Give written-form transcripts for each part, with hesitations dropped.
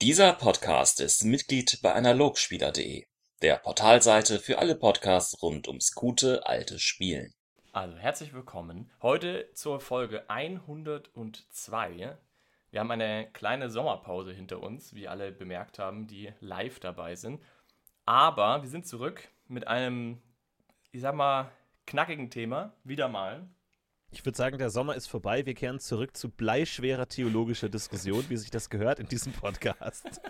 Dieser Podcast ist Mitglied bei Analogspieler.de, der Portalseite für alle Podcasts rund ums gute alte Spielen. Also herzlich willkommen heute zur Folge 102. Wir haben eine kleine Sommerpause hinter uns, wie alle bemerkt haben, die live dabei sind. Aber wir sind zurück mit einem, ich sag mal, knackigen Thema, wieder mal. Ich würde sagen, der Sommer ist vorbei. Wir kehren zurück zu bleischwerer theologischer Diskussion, wie sich das gehört in diesem Podcast.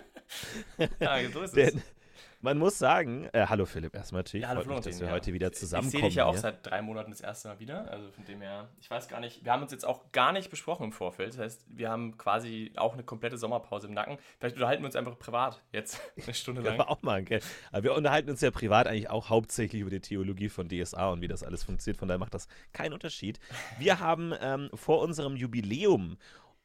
Ja, so ist es. Denn man muss sagen, hallo Philipp, erstmal natürlich, Ja, hallo freut mich, Florentin, dass wir ja. heute wieder Ich zusammenkommen. sehe dich ja auch hier. seit 3 Monaten das erste Mal wieder. Also von dem her, ich weiß gar nicht, wir haben uns jetzt auch gar nicht besprochen im Vorfeld. Das heißt, wir haben quasi auch eine komplette Sommerpause im Nacken. Vielleicht unterhalten wir uns einfach privat jetzt eine Stunde Können lang. wir auch machen, gell? Aber wir unterhalten uns ja privat eigentlich auch hauptsächlich über die Theologie von DSA und wie das alles funktioniert. Von daher macht das keinen Unterschied. Wir haben vor unserem Jubiläum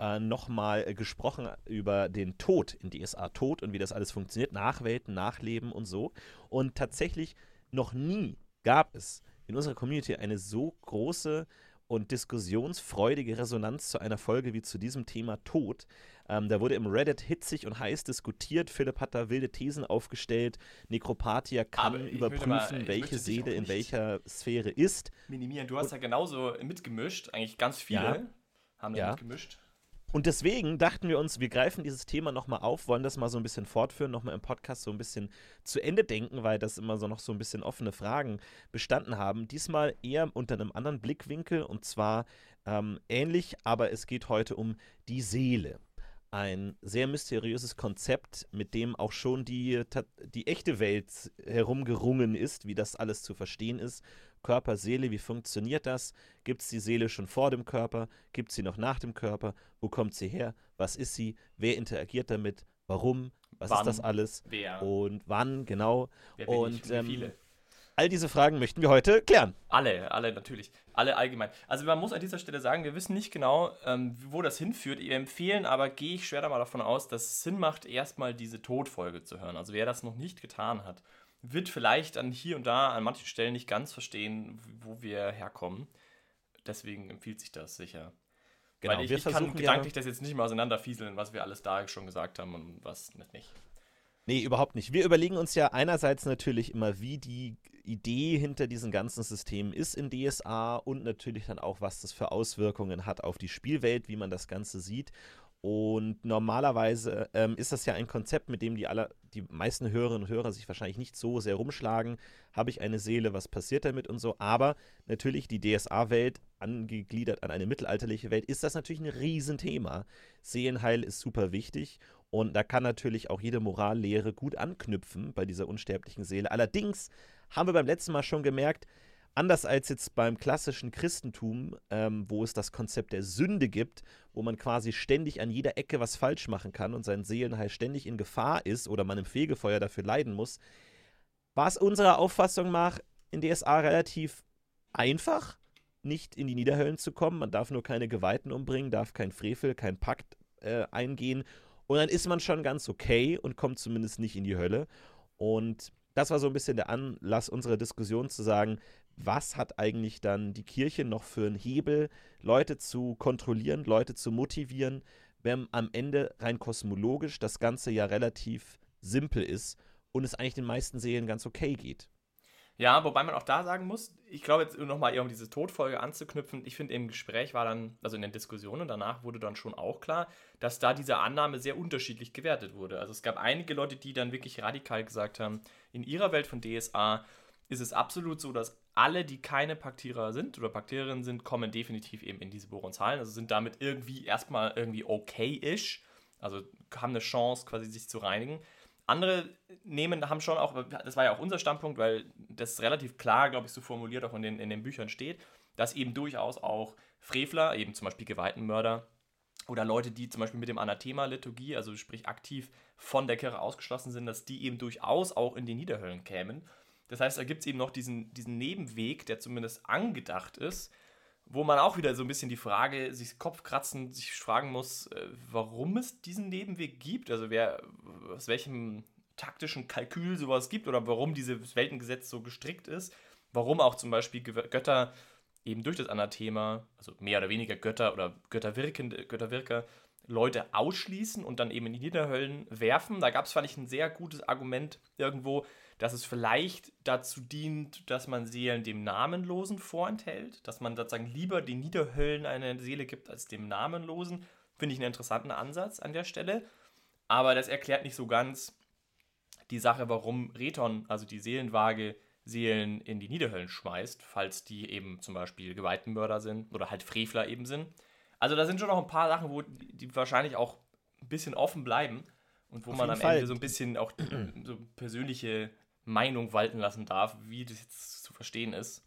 nochmal gesprochen über den Tod in DSA, Tod und wie das alles funktioniert, Nachwelten, Nachleben und so. Und tatsächlich noch nie gab es in unserer Community eine so große und diskussionsfreudige Resonanz zu einer Folge wie zu diesem Thema Tod. Da wurde im Reddit hitzig und heiß diskutiert. Philipp hat da wilde Thesen aufgestellt. Necropatia Aber kann ich möchte überprüfen, mal- ich welche möchte dich Seele auch in nicht welcher Sphäre ist. minimieren. Du hast ja genauso mitgemischt. Eigentlich ganz viele Ja. haben da Ja. mitgemischt. Und deswegen dachten wir uns, wir greifen dieses Thema nochmal auf, wollen das mal so ein bisschen fortführen, nochmal im Podcast so ein bisschen zu Ende denken, weil das immer so noch so ein bisschen offene Fragen bestanden haben. Diesmal eher unter einem anderen Blickwinkel und zwar ähnlich, aber es geht heute um die Seele. Ein sehr mysteriöses Konzept, mit dem auch schon die echte Welt herumgerungen ist, wie das alles zu verstehen ist. Körper, Seele, wie funktioniert das? Gibt es die Seele schon vor dem Körper? Gibt es sie noch nach dem Körper? Wo kommt sie her? Was ist sie? Wer interagiert damit? Warum? Was ist das Wann? alles? Wer? Und wann, genau? Wer bin ich Und und wie viele? all diese Fragen möchten wir heute klären. Alle natürlich. Alle allgemein. Also man muss an dieser Stelle sagen, wir wissen nicht genau, wo das hinführt. Wir empfehlen aber, gehe ich schwer mal davon aus, dass es Sinn macht, erstmal diese Todfolge zu hören. Also wer das noch nicht getan hat, wird vielleicht an hier und da an manchen Stellen nicht ganz verstehen, wo wir herkommen. Deswegen empfiehlt sich das sicher. Genau, Weil ich wir kann versuchen gedanklich das jetzt nicht mal auseinanderfieseln, was wir alles da schon gesagt haben und was nicht. Nee, überhaupt nicht. Wir überlegen uns ja einerseits natürlich immer, wie die Idee hinter diesen ganzen Systemen ist in DSA und natürlich dann auch, was das für Auswirkungen hat auf die Spielwelt, wie man das Ganze sieht. Und normalerweise ist das ja ein Konzept, mit dem die meisten Hörerinnen und Hörer sich wahrscheinlich nicht so sehr rumschlagen. Habe ich eine Seele, was passiert damit und so. Aber natürlich die DSA-Welt, angegliedert an eine mittelalterliche Welt, ist das natürlich ein Riesenthema. Seelenheil ist super wichtig. Und da kann natürlich auch jede Morallehre gut anknüpfen bei dieser unsterblichen Seele. Allerdings haben wir beim letzten Mal schon gemerkt, anders als jetzt beim klassischen Christentum, wo es das Konzept der Sünde gibt, wo man quasi ständig an jeder Ecke was falsch machen kann und sein Seelenheil ständig in Gefahr ist oder man im Fegefeuer dafür leiden muss, war es unserer Auffassung nach in DSA relativ einfach, nicht in die Niederhöllen zu kommen. Man darf nur keine Geweihten umbringen, darf kein Frevel, kein Pakt eingehen. Und dann ist man schon ganz okay und kommt zumindest nicht in die Hölle. Und das war so ein bisschen der Anlass unserer Diskussion zu sagen, was hat eigentlich dann die Kirche noch für einen Hebel, Leute zu kontrollieren, Leute zu motivieren, wenn am Ende rein kosmologisch das Ganze ja relativ simpel ist und es eigentlich den meisten Seelen ganz okay geht. Ja, wobei man auch da sagen muss, ich glaube jetzt nochmal eher um diese Todfolge anzuknüpfen, ich finde im Gespräch war dann, also in den Diskussionen danach wurde dann schon auch klar, dass da diese Annahme sehr unterschiedlich gewertet wurde. Also es gab einige Leute, die dann wirklich radikal gesagt haben, in ihrer Welt von DSA ist es absolut so, dass alle, die keine Paktierer sind oder Paktiererinnen sind, kommen definitiv eben in diese Boronshallen, also sind damit irgendwie erstmal irgendwie okay-ish, also haben eine Chance quasi sich zu reinigen. Andere haben schon auch, das war ja auch unser Standpunkt, weil das relativ klar, glaube ich, so formuliert auch in den Büchern steht, dass eben durchaus auch Frevler, eben zum Beispiel Geweihtenmörder oder Leute, die zum Beispiel mit dem Anathema-Liturgie, also sprich aktiv von der Kirche ausgeschlossen sind, dass die eben durchaus auch in die Niederhöllen kämen. Das heißt, da gibt es eben noch diesen Nebenweg, der zumindest angedacht ist, wo man auch wieder so ein bisschen die Frage, sich Kopfkratzen, sich fragen muss, warum es diesen Nebenweg gibt, also aus welchem taktischen Kalkül sowas gibt oder warum dieses Weltengesetz so gestrickt ist, warum auch zum Beispiel Götter eben durch das Anathema, also mehr oder weniger Götter oder Götterwirker, Leute ausschließen und dann eben in die Niederhöllen werfen. Da gab es, fand ich, ein sehr gutes Argument irgendwo, dass es vielleicht dazu dient, dass man Seelen dem Namenlosen vorenthält, dass man sozusagen lieber den Niederhöllen eine Seele gibt als dem Namenlosen. Finde ich einen interessanten Ansatz an der Stelle. Aber das erklärt nicht so ganz die Sache, warum Reton, also die Seelenwaage, Seelen in die Niederhöllen schmeißt, falls die eben zum Beispiel Geweihtenmörder sind oder halt Frevler eben sind. Also da sind schon noch ein paar Sachen, wo die wahrscheinlich auch ein bisschen offen bleiben und wo man am Ende so ein bisschen auch so persönliche Meinung walten lassen darf, wie das jetzt zu verstehen ist.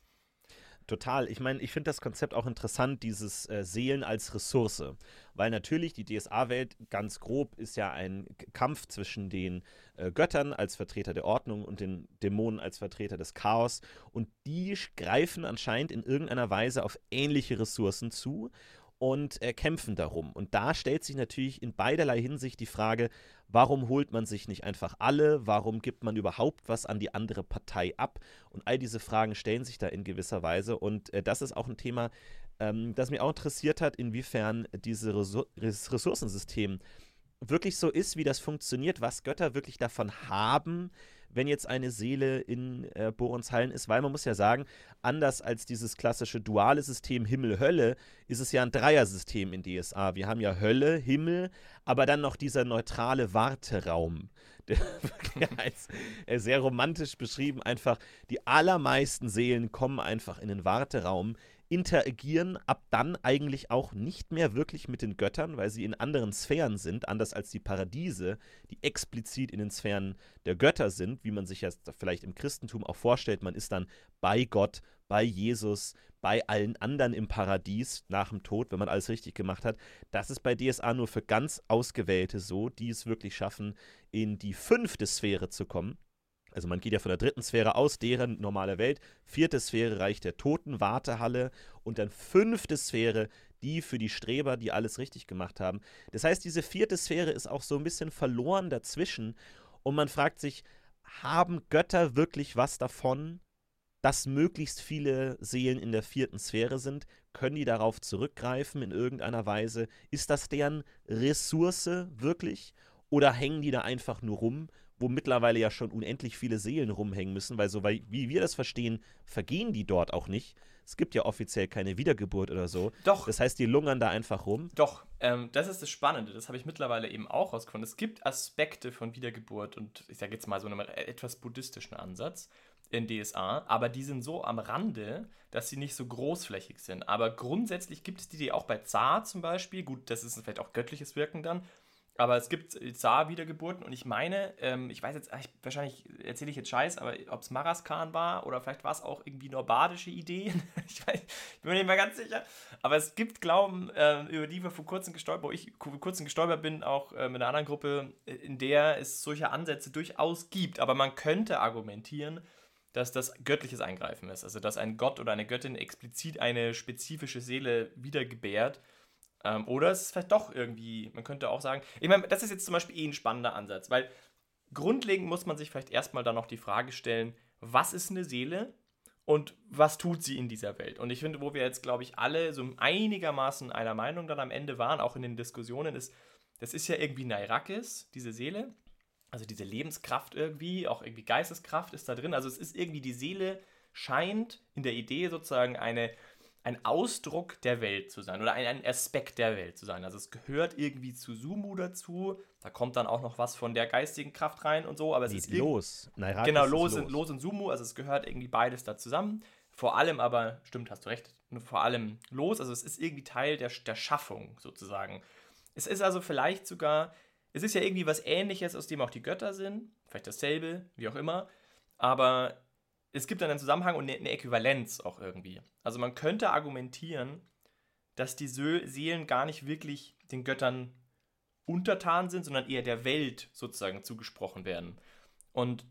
Total. Ich meine, ich finde das Konzept auch interessant, dieses Seelen als Ressource. Weil natürlich die DSA-Welt, ganz grob, ist ja ein Kampf zwischen den Göttern als Vertreter der Ordnung und den Dämonen als Vertreter des Chaos. Und die greifen anscheinend in irgendeiner Weise auf ähnliche Ressourcen zu und kämpfen darum. Und da stellt sich natürlich in beiderlei Hinsicht die Frage, warum holt man sich nicht einfach alle? Warum gibt man überhaupt was an die andere Partei ab? Und all diese Fragen stellen sich da in gewisser Weise. Und das ist auch ein Thema, das mich auch interessiert hat, inwiefern dieses Ressourcensystem wirklich so ist, wie das funktioniert, was Götter wirklich davon haben, wenn jetzt eine Seele in Borons Hallen ist, weil man muss ja sagen, anders als dieses klassische duale System Himmel-Hölle, ist es ja ein Dreiersystem in DSA. Wir haben ja Hölle, Himmel, aber dann noch dieser neutrale Warteraum. Der wirklich als sehr romantisch beschrieben, einfach die allermeisten Seelen kommen einfach in den Warteraum, interagieren ab dann eigentlich auch nicht mehr wirklich mit den Göttern, weil sie in anderen Sphären sind, anders als die Paradiese, die explizit in den Sphären der Götter sind, wie man sich jetzt vielleicht im Christentum auch vorstellt. Man ist dann bei Gott, bei Jesus, bei allen anderen im Paradies nach dem Tod, wenn man alles richtig gemacht hat. Das ist bei DSA nur für ganz Ausgewählte so, die es wirklich schaffen, in die 5. Sphäre zu kommen. Also man geht ja von der 3. Sphäre aus, deren normale Welt. 4. Sphäre, Reich der Toten, Wartehalle. Und dann 5. Sphäre, die für die Streber, die alles richtig gemacht haben. Das heißt, diese 4. Sphäre ist auch so ein bisschen verloren dazwischen. Und man fragt sich, haben Götter wirklich was davon, dass möglichst viele Seelen in der 4. Sphäre sind? Können die darauf zurückgreifen in irgendeiner Weise? Ist das deren Ressource wirklich? Oder hängen die da einfach nur rum, wo mittlerweile ja schon unendlich viele Seelen rumhängen müssen, weil so wie wir das verstehen, vergehen die dort auch nicht. Es gibt ja offiziell keine Wiedergeburt oder so. Doch. Das heißt, die lungern da einfach rum. Doch, das ist das Spannende. Das habe ich mittlerweile eben auch rausgefunden. Es gibt Aspekte von Wiedergeburt und ich sage jetzt mal so einen etwas buddhistischen Ansatz in DSA, aber die sind so am Rande, dass sie nicht so großflächig sind. Aber grundsätzlich gibt es die auch bei Zar zum Beispiel. Gut, das ist vielleicht auch göttliches Wirken dann. Aber es gibt Zar-Wiedergeburten und ich meine, ich weiß jetzt, wahrscheinlich erzähle ich jetzt Scheiß, aber ob es Maraskan war oder vielleicht war es auch irgendwie nur badische Ideen, ich bin mir nicht mehr ganz sicher. Aber es gibt Glauben, über die wir vor kurzem gestolpert, wo ich vor kurzem gestolpert bin, auch mit einer anderen Gruppe, in der es solche Ansätze durchaus gibt. Aber man könnte argumentieren, dass das göttliches Eingreifen ist. Also dass ein Gott oder eine Göttin explizit eine spezifische Seele wiedergebärt. Oder es ist vielleicht doch irgendwie, man könnte auch sagen, ich meine, das ist jetzt zum Beispiel ein spannender Ansatz, weil grundlegend muss man sich vielleicht erstmal dann noch die Frage stellen, was ist eine Seele und was tut sie in dieser Welt? Und ich finde, wo wir jetzt, glaube ich, alle so einigermaßen einer Meinung dann am Ende waren, auch in den Diskussionen, ist, das ist ja irgendwie Nairakis, diese Seele, also diese Lebenskraft irgendwie, auch irgendwie Geisteskraft ist da drin, also es ist irgendwie, die Seele scheint in der Idee sozusagen ein Ausdruck der Welt zu sein oder ein Aspekt der Welt zu sein. Also es gehört irgendwie zu Sumu dazu. Da kommt dann auch noch was von der geistigen Kraft rein und so. Aber es ist los. Nairakis genau, los und Sumu. Also es gehört irgendwie beides da zusammen. Vor allem aber, stimmt, hast du recht, vor allem los. Also es ist irgendwie Teil der Schaffung sozusagen. Es ist also vielleicht sogar, es ist ja irgendwie was Ähnliches, aus dem auch die Götter sind. Vielleicht dasselbe, wie auch immer. Aber es gibt dann einen Zusammenhang und eine Äquivalenz auch irgendwie. Also man könnte argumentieren, dass die Seelen gar nicht wirklich den Göttern untertan sind, sondern eher der Welt sozusagen zugesprochen werden. Und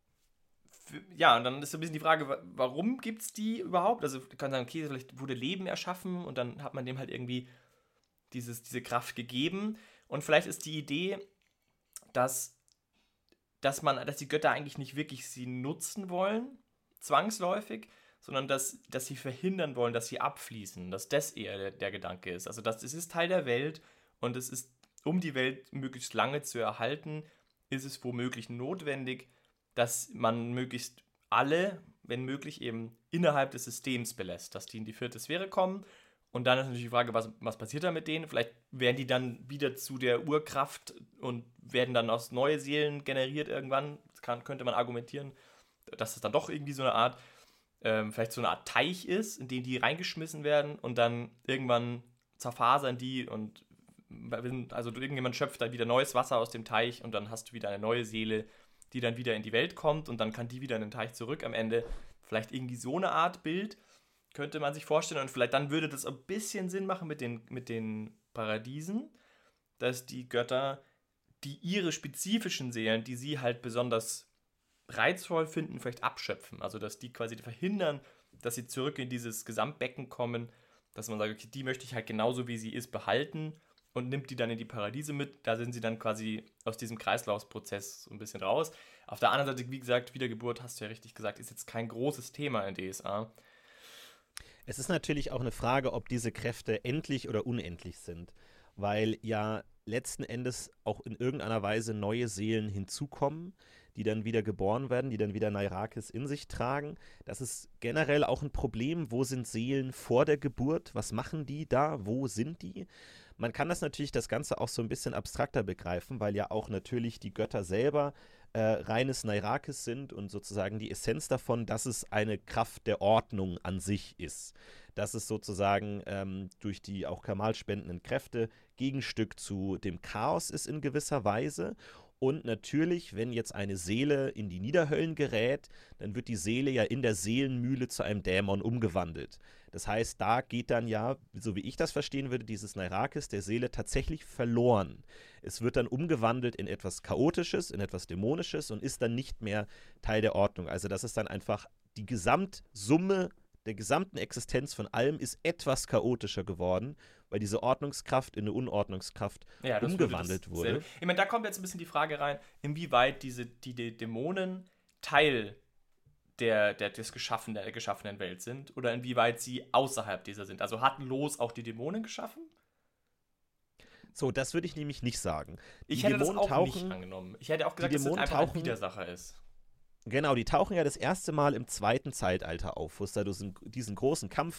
ja, und dann ist so ein bisschen die Frage, warum gibt es die überhaupt? Also du kannst sagen, okay, vielleicht wurde Leben erschaffen und dann hat man dem halt irgendwie diese Kraft gegeben. Und vielleicht ist die Idee, dass die Götter eigentlich nicht wirklich sie nutzen wollen, zwangsläufig, sondern dass sie verhindern wollen, dass sie abfließen, dass das eher der Gedanke ist. Also es ist Teil der Welt und es ist um die Welt möglichst lange zu erhalten, ist es womöglich notwendig, dass man möglichst alle, wenn möglich, eben innerhalb des Systems belässt, dass die in die 4. Sphäre kommen. Und dann ist natürlich die Frage, was passiert da mit denen? Vielleicht werden die dann wieder zu der Urkraft und werden dann aus neue Seelen generiert irgendwann. Könnte man argumentieren, dass es dann doch irgendwie so eine Art, vielleicht so eine Art Teich ist, in den die reingeschmissen werden und dann irgendwann zerfasern die und also irgendjemand schöpft dann wieder neues Wasser aus dem Teich und dann hast du wieder eine neue Seele, die dann wieder in die Welt kommt und dann kann die wieder in den Teich zurück am Ende. Vielleicht irgendwie so eine Art Bild könnte man sich vorstellen und vielleicht dann würde das ein bisschen Sinn machen mit den Paradiesen, dass die Götter, die ihre spezifischen Seelen, die sie halt besonders reizvoll finden, vielleicht abschöpfen. Also dass die quasi verhindern, dass sie zurück in dieses Gesamtbecken kommen, dass man sagt, okay, die möchte ich halt genauso wie sie ist behalten und nimmt die dann in die Paradiese mit. Da sind sie dann quasi aus diesem Kreislaufsprozess so ein bisschen raus. Auf der anderen Seite, wie gesagt, Wiedergeburt, hast du ja richtig gesagt, ist jetzt kein großes Thema in DSA. Es ist natürlich auch eine Frage, ob diese Kräfte endlich oder unendlich sind, weil ja letzten Endes auch in irgendeiner Weise neue Seelen hinzukommen, die dann wieder geboren werden, die dann wieder Nairakis in sich tragen. Das ist generell auch ein Problem. Wo sind Seelen vor der Geburt? Was machen die da? Wo sind die? Man kann das Ganze auch so ein bisschen abstrakter begreifen, weil ja auch natürlich die Götter selber reines Nairakis sind und sozusagen die Essenz davon, dass es eine Kraft der Ordnung an sich ist. Dass es sozusagen durch die auch Kamal spendenden Kräfte Gegenstück zu dem Chaos ist in gewisser Weise. Und natürlich, wenn jetzt eine Seele in die Niederhöllen gerät, dann wird die Seele ja in der Seelenmühle zu einem Dämon umgewandelt. Das heißt, da geht dann ja, so wie ich das verstehen würde, dieses Nairakis der Seele tatsächlich verloren. Es wird dann umgewandelt in etwas Chaotisches, in etwas Dämonisches und ist dann nicht mehr Teil der Ordnung. Also das ist dann einfach die Gesamtsumme der gesamten Existenz von allem ist etwas chaotischer geworden, weil diese Ordnungskraft in eine Unordnungskraft umgewandelt wurde. Ich meine, da kommt jetzt ein bisschen die Frage rein, inwieweit die Dämonen Teil der geschaffenen Welt sind oder inwieweit sie außerhalb dieser sind. Also hat Los auch die Dämonen geschaffen? So, das würde ich nämlich nicht sagen. Ich hätte das auch nicht angenommen. Ich hätte auch gesagt, dass es einfach ein Widersacher ist. Genau, die tauchen ja das erste Mal im 2. Zeitalter auf, wo es da diesen großen Kampf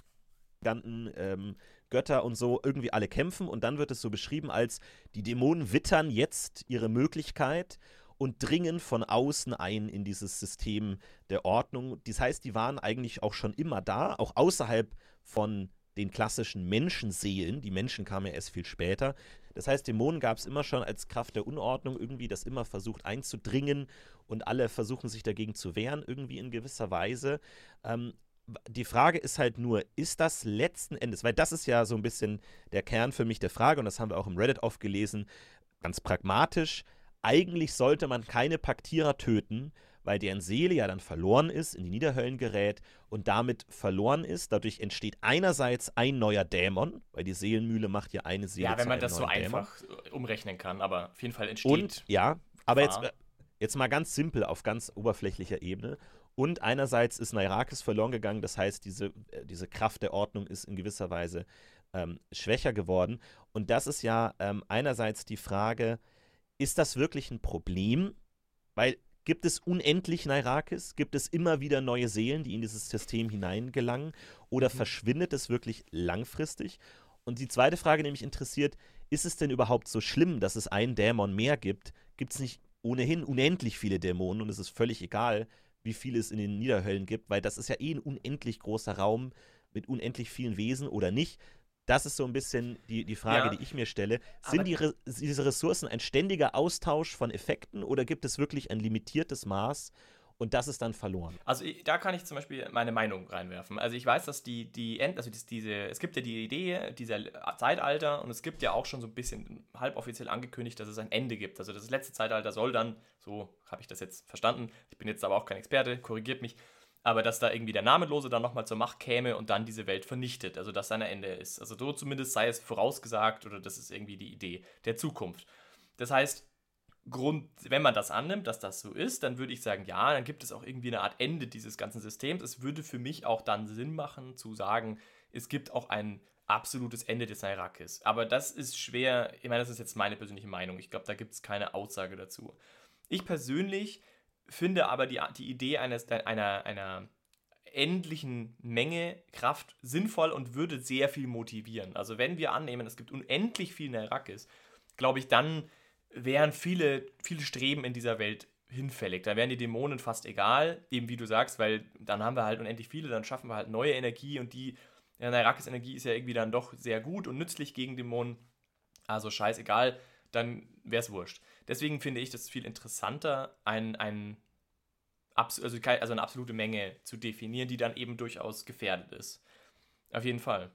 Götter und so irgendwie alle kämpfen und dann wird es so beschrieben als die Dämonen wittern jetzt ihre Möglichkeit und dringen von außen ein in dieses System der Ordnung. Das heißt, die waren eigentlich auch schon immer da, auch außerhalb von den klassischen Menschenseelen. Die Menschen kamen ja erst viel später. Das heißt, Dämonen gab es immer schon als Kraft der Unordnung irgendwie, das immer versucht einzudringen und alle versuchen sich dagegen zu wehren, irgendwie in gewisser Weise. Die Frage ist halt nur, ist das letzten Endes, weil das ist ja so ein bisschen der Kern für mich der Frage und das haben wir auch im Reddit oft gelesen, ganz pragmatisch, eigentlich sollte man keine Paktierer töten, weil deren Seele ja dann verloren ist, in die Niederhöllen gerät und damit verloren ist. Dadurch entsteht einerseits ein neuer Dämon, weil die Seelenmühle macht ja eine Seele zu einem neuen Dämon. Ja, wenn man das so einfach umrechnen kann, aber auf jeden Fall entsteht und, ja, aber jetzt mal ganz simpel auf ganz oberflächlicher Ebene. Und einerseits ist Nairakis verloren gegangen, das heißt, diese Kraft der Ordnung ist in gewisser Weise schwächer geworden. Und das ist ja einerseits die Frage, ist das wirklich ein Problem? Weil gibt es unendlich Nairakis? Gibt es immer wieder neue Seelen, die in dieses System hineingelangen? Oder verschwindet es wirklich langfristig? Und die zweite Frage, die mich interessiert, ist es denn überhaupt so schlimm, dass es einen Dämon mehr gibt? Gibt es nicht ohnehin unendlich viele Dämonen und es ist völlig egal, wie viele es in den Niederhöllen gibt, weil das ist ja ein unendlich großer Raum mit unendlich vielen Wesen oder nicht. Das ist so ein bisschen die Frage, die ich mir stelle. Sind diese Ressourcen ein ständiger Austausch von Effekten oder gibt es wirklich ein limitiertes Maß und das ist dann verloren? Also da kann ich zum Beispiel meine Meinung reinwerfen. Also ich weiß, dass es gibt ja die Idee dieser Zeitalter und es gibt ja auch schon so ein bisschen halboffiziell angekündigt, dass es ein Ende gibt. Also das letzte Zeitalter soll dann, so habe ich das jetzt verstanden, ich bin jetzt aber auch kein Experte, korrigiert mich, aber dass da irgendwie der Namenlose dann nochmal zur Macht käme und dann diese Welt vernichtet, also dass sein Ende ist. Also so zumindest sei es vorausgesagt oder das ist irgendwie die Idee der Zukunft. Das heißt, wenn man das annimmt, dass das so ist, dann würde ich sagen, ja, dann gibt es auch irgendwie eine Art Ende dieses ganzen Systems. Es würde für mich auch dann Sinn machen, zu sagen, es gibt auch ein absolutes Ende des Nairakis. Aber das ist schwer, ich meine, das ist jetzt meine persönliche Meinung. Ich glaube, da gibt es keine Aussage dazu. Ich persönlich finde aber die Idee einer endlichen Menge Kraft sinnvoll und würde sehr viel motivieren. Also wenn wir annehmen, es gibt unendlich viel Nairakis, glaube ich, dann wären viele Streben in dieser Welt hinfällig. Da wären die Dämonen fast egal, eben wie du sagst, weil dann haben wir halt unendlich viele, dann schaffen wir halt neue Energie und die Nairakis-Energie ist ja irgendwie dann doch sehr gut und nützlich gegen Dämonen. Also scheißegal, dann wäre es wurscht. Deswegen finde ich das viel interessanter, eine absolute Menge zu definieren, die dann eben durchaus gefährdet ist. Auf jeden Fall.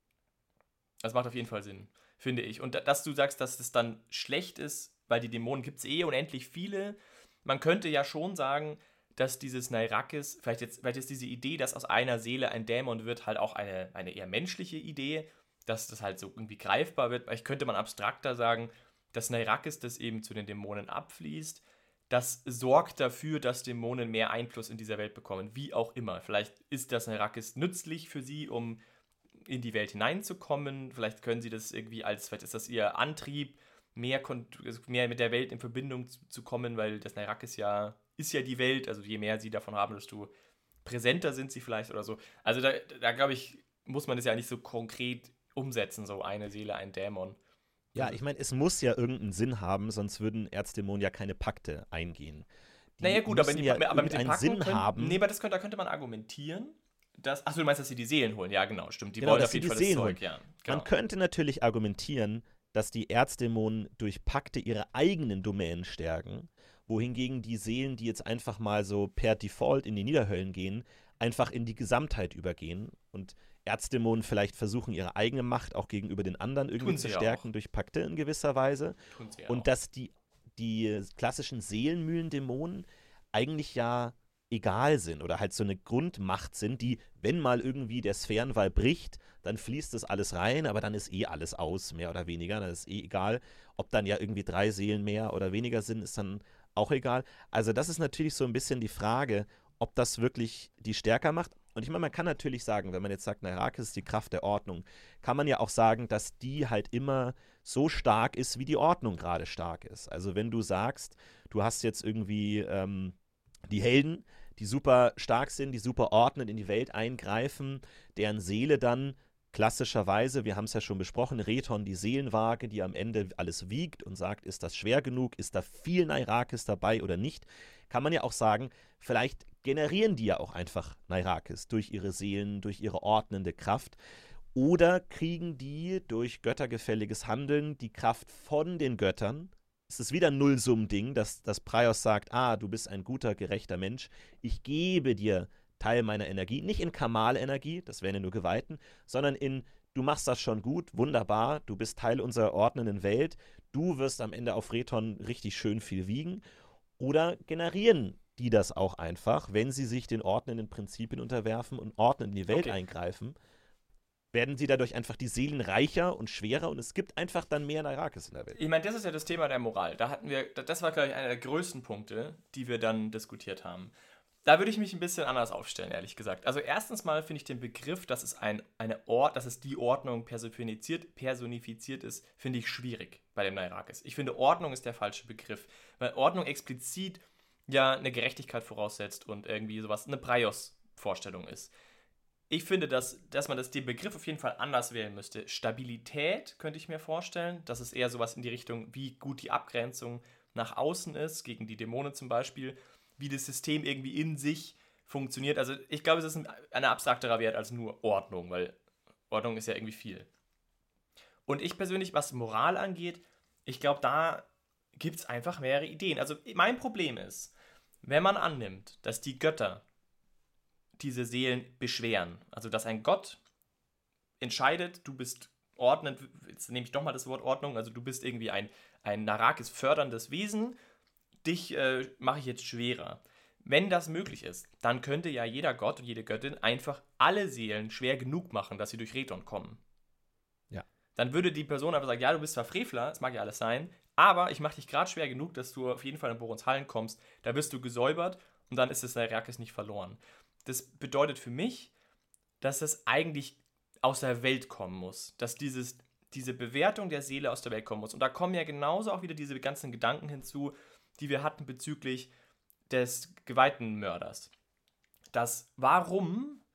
Das macht auf jeden Fall Sinn, finde ich. Und dass du sagst, dass es dann schlecht ist, weil die Dämonen gibt es unendlich viele. Man könnte ja schon sagen, dass dieses Nairakis, vielleicht ist diese Idee, dass aus einer Seele ein Dämon wird, halt auch eine eher menschliche Idee, dass das halt so irgendwie greifbar wird. Vielleicht könnte man abstrakter sagen, dass Nairakis, das eben zu den Dämonen abfließt, das sorgt dafür, dass Dämonen mehr Einfluss in dieser Welt bekommen, wie auch immer. Vielleicht ist das Nairakis nützlich für sie, um in die Welt hineinzukommen. Vielleicht können sie das irgendwie vielleicht ist das ihr Antrieb, mehr mit der Welt in Verbindung zu kommen, weil das Nairakis ist ja die Welt, also je mehr sie davon haben, desto präsenter sind sie vielleicht oder so. Also da glaube ich, muss man das ja nicht so konkret umsetzen, so eine Seele, ein Dämon. Ja, ich meine, es muss ja irgendeinen Sinn haben, sonst würden Erzdämonen ja keine Pakte eingehen. Naja gut, aber mit den Pakten Sinn haben. Nee, aber da könnte man argumentieren, achso, du meinst, dass sie die Seelen holen? Ja, genau, stimmt. Die Genau, wollen auf jeden Fall das Zeug, ja. Genau. Man könnte natürlich argumentieren, dass die Erzdämonen durch Pakte ihre eigenen Domänen stärken, wohingegen die Seelen, die jetzt einfach mal so per Default in die Niederhöllen gehen, einfach in die Gesamtheit übergehen und Erzdämonen vielleicht versuchen, ihre eigene Macht auch gegenüber den anderen irgendwie zu stärken durch Pakte in gewisser Weise. Und dass die klassischen Seelenmühlendämonen eigentlich ja egal sind oder halt so eine Grundmacht sind, die, wenn mal irgendwie der Sphärenwall bricht, dann fließt das alles rein, aber dann ist alles aus, mehr oder weniger. Dann ist egal, ob dann ja irgendwie 3 Seelen mehr oder weniger sind, ist dann auch egal. Also das ist natürlich so ein bisschen die Frage, ob das wirklich die stärker macht. Und ich meine, man kann natürlich sagen, wenn man jetzt sagt, Nairakis ist die Kraft der Ordnung, kann man ja auch sagen, dass die halt immer so stark ist, wie die Ordnung gerade stark ist. Also wenn du sagst, du hast jetzt irgendwie die Helden, die super stark sind, die super ordnend in die Welt eingreifen, deren Seele dann klassischerweise, wir haben es ja schon besprochen, Rethon, die Seelenwaage, die am Ende alles wiegt und sagt, ist das schwer genug, ist da viel Nairakis dabei oder nicht, kann man ja auch sagen, vielleicht generieren die ja auch einfach Nairakis durch ihre Seelen, durch ihre ordnende Kraft. Oder kriegen die durch göttergefälliges Handeln die Kraft von den Göttern? Es ist wieder ein Nullsumm-Ding, dass Praios sagt, du bist ein guter, gerechter Mensch, ich gebe dir Teil meiner Energie, nicht in Kamal-Energie, das wären ja nur Geweihten, sondern in, du machst das schon gut, wunderbar, du bist Teil unserer ordnenden Welt, du wirst am Ende auf Rethon richtig schön viel wiegen. Oder generieren die das auch einfach, wenn sie sich den ordnenden Prinzipien unterwerfen und ordnend in die Welt eingreifen, werden sie dadurch einfach die Seelen reicher und schwerer und es gibt einfach dann mehr Nairakis in der Welt. Ich meine, das ist ja das Thema der Moral. Das war, glaube ich, einer der größten Punkte, die wir dann diskutiert haben. Da würde ich mich ein bisschen anders aufstellen, ehrlich gesagt. Also erstens mal finde ich den Begriff, dass es dass es die Ordnung personifiziert ist, finde ich schwierig bei dem Nairakis. Ich finde, Ordnung ist der falsche Begriff, weil Ordnung explizit ja eine Gerechtigkeit voraussetzt und irgendwie sowas, eine Praios-Vorstellung ist. Ich finde, dass man den Begriff auf jeden Fall anders wählen müsste. Stabilität könnte ich mir vorstellen. Das ist eher sowas in die Richtung, wie gut die Abgrenzung nach außen ist, gegen die Dämonen zum Beispiel, wie das System irgendwie in sich funktioniert. Also ich glaube, es ist ein abstrakterer Wert als nur Ordnung, weil Ordnung ist ja irgendwie viel. Und ich persönlich, was Moral angeht, ich glaube, da gibt es einfach mehrere Ideen. Also mein Problem ist, wenn man annimmt, dass die Götter diese Seelen beschweren, also dass ein Gott entscheidet, du bist ordnend, jetzt nehme ich doch mal das Wort Ordnung, also du bist irgendwie ein Nairakis förderndes Wesen, dich mache ich jetzt schwerer. Wenn das möglich ist, dann könnte ja jeder Gott und jede Göttin einfach alle Seelen schwer genug machen, dass sie durch Rethon kommen. Ja. Dann würde die Person einfach sagen, ja, du bist zwar Frevler, das mag ja alles sein, aber ich mache dich gerade schwer genug, dass du auf jeden Fall in Borons Hallen kommst, da wirst du gesäubert und dann ist das Nairakis nicht verloren. Das bedeutet für mich, dass es eigentlich aus der Welt kommen muss. Dass diese Bewertung der Seele aus der Welt kommen muss. Und da kommen ja genauso auch wieder diese ganzen Gedanken hinzu, die wir hatten bezüglich des geweihten Mörders. Warum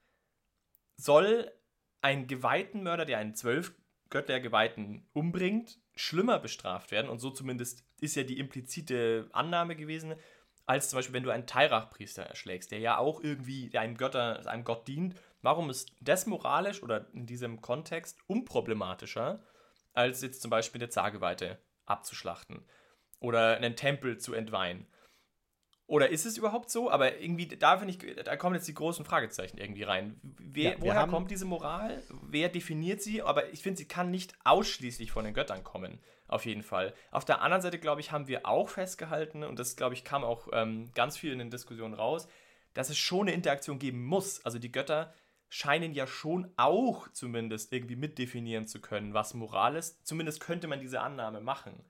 soll ein geweihten Mörder, der einen 12 Götter Geweihten umbringt, schlimmer bestraft werden? Und so zumindest ist ja die implizite Annahme gewesen, als zum Beispiel, wenn du einen Tairach-Priester erschlägst, der ja auch irgendwie einem Gott dient. Warum ist das moralisch oder in diesem Kontext unproblematischer, als jetzt zum Beispiel eine Zargeweihte abzuschlachten oder einen Tempel zu entweihen? Oder ist es überhaupt so? Aber irgendwie, da kommen jetzt die großen Fragezeichen irgendwie rein. Woher kommt diese Moral? Wer definiert sie? Aber ich finde, sie kann nicht ausschließlich von den Göttern kommen. Auf jeden Fall. Auf der anderen Seite, glaube ich, haben wir auch festgehalten, und das, glaube ich, kam auch ganz viel in den Diskussionen raus, dass es schon eine Interaktion geben muss. Also die Götter scheinen ja schon auch zumindest irgendwie mitdefinieren zu können, was Moral ist. Zumindest könnte man diese Annahme machen.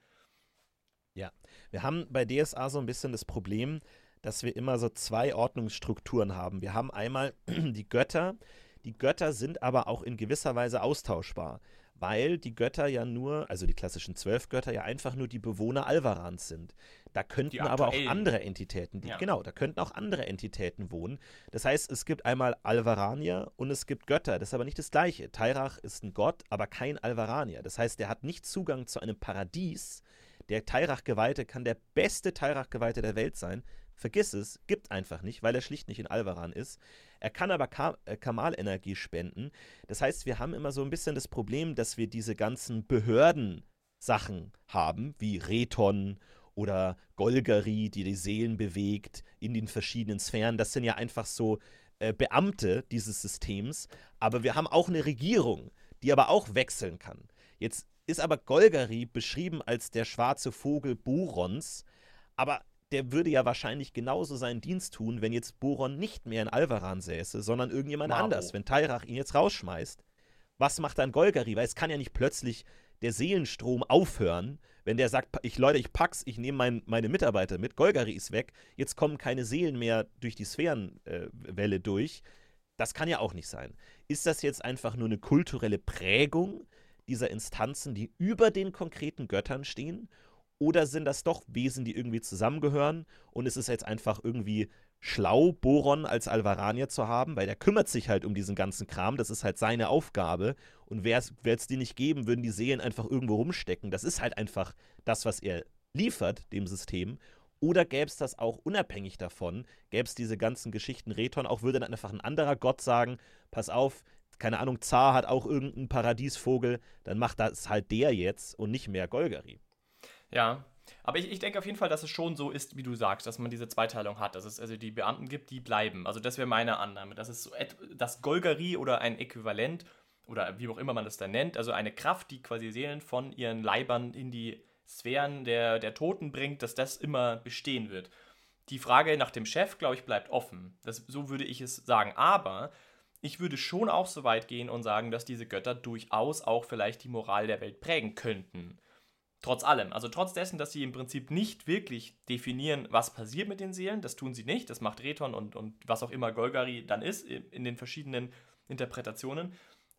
Ja, wir haben bei DSA so ein bisschen das Problem, dass wir immer so 2 Ordnungsstrukturen haben. Wir haben einmal die Götter. Die Götter sind aber auch in gewisser Weise austauschbar, weil die Götter ja nur, also die klassischen 12 Götter, ja einfach nur die Bewohner Alvarans sind. Da könnten aber auch andere Entitäten, da könnten auch andere Entitäten wohnen. Das heißt, es gibt einmal Alvaranier und es gibt Götter. Das ist aber nicht das Gleiche. Tairach ist ein Gott, aber kein Alvaranier. Das heißt, der hat nicht Zugang zu einem Paradies. Der Tairach-Geweihte kann der beste Tairach-Geweihte der Welt sein. Vergiss es, gibt einfach nicht, weil er schlicht nicht in Alvaran ist. Er kann aber Kamal-Energie spenden. Das heißt, wir haben immer so ein bisschen das Problem, dass wir diese ganzen Behörden-Sachen haben, wie Reton oder Golgari, die Seelen bewegt in den verschiedenen Sphären. Das sind ja einfach so Beamte dieses Systems. Aber wir haben auch eine Regierung, die aber auch wechseln kann. Jetzt ist aber Golgari beschrieben als der schwarze Vogel Borons, aber der würde ja wahrscheinlich genauso seinen Dienst tun, wenn jetzt Boron nicht mehr in Alvaran säße, sondern irgendjemand anders, wenn Tairach ihn jetzt rausschmeißt. Was macht dann Golgari? Weil es kann ja nicht plötzlich der Seelenstrom aufhören, wenn der sagt, ich pack's, ich nehme meine Mitarbeiter mit, Golgari ist weg, jetzt kommen keine Seelen mehr durch die Sphärenwelle durch. Das kann ja auch nicht sein. Ist das jetzt einfach nur eine kulturelle Prägung dieser Instanzen, die über den konkreten Göttern stehen? Oder sind das doch Wesen, die irgendwie zusammengehören? Und es ist jetzt einfach irgendwie schlau, Boron als Alvaranier zu haben, weil der kümmert sich halt um diesen ganzen Kram. Das ist halt seine Aufgabe. Und wäre es die nicht geben, würden die Seelen einfach irgendwo rumstecken. Das ist halt einfach das, was er liefert, dem System. Oder gäbe es das auch unabhängig davon? Gäbe es diese ganzen Geschichten Reton, auch würde dann einfach ein anderer Gott sagen, pass auf, keine Ahnung, Zar hat auch irgendeinen Paradiesvogel, dann macht das halt der jetzt und nicht mehr Golgari. Ja, aber ich denke auf jeden Fall, dass es schon so ist, wie du sagst, dass man diese Zweiteilung hat, dass es also die Beamten gibt, die bleiben. Also das wäre meine Annahme, dass es so das Golgari oder ein Äquivalent oder wie auch immer man das dann nennt, also eine Kraft, die quasi Seelen von ihren Leibern in die Sphären der Toten bringt, dass das immer bestehen wird. Die Frage nach dem Chef, glaube ich, bleibt offen. So würde ich es sagen. Aber ich würde schon auch so weit gehen und sagen, dass diese Götter durchaus auch vielleicht die Moral der Welt prägen könnten. Trotz allem. Also trotz dessen, dass sie im Prinzip nicht wirklich definieren, was passiert mit den Seelen. Das tun sie nicht. Das macht Reton und was auch immer Golgari dann ist in den verschiedenen Interpretationen.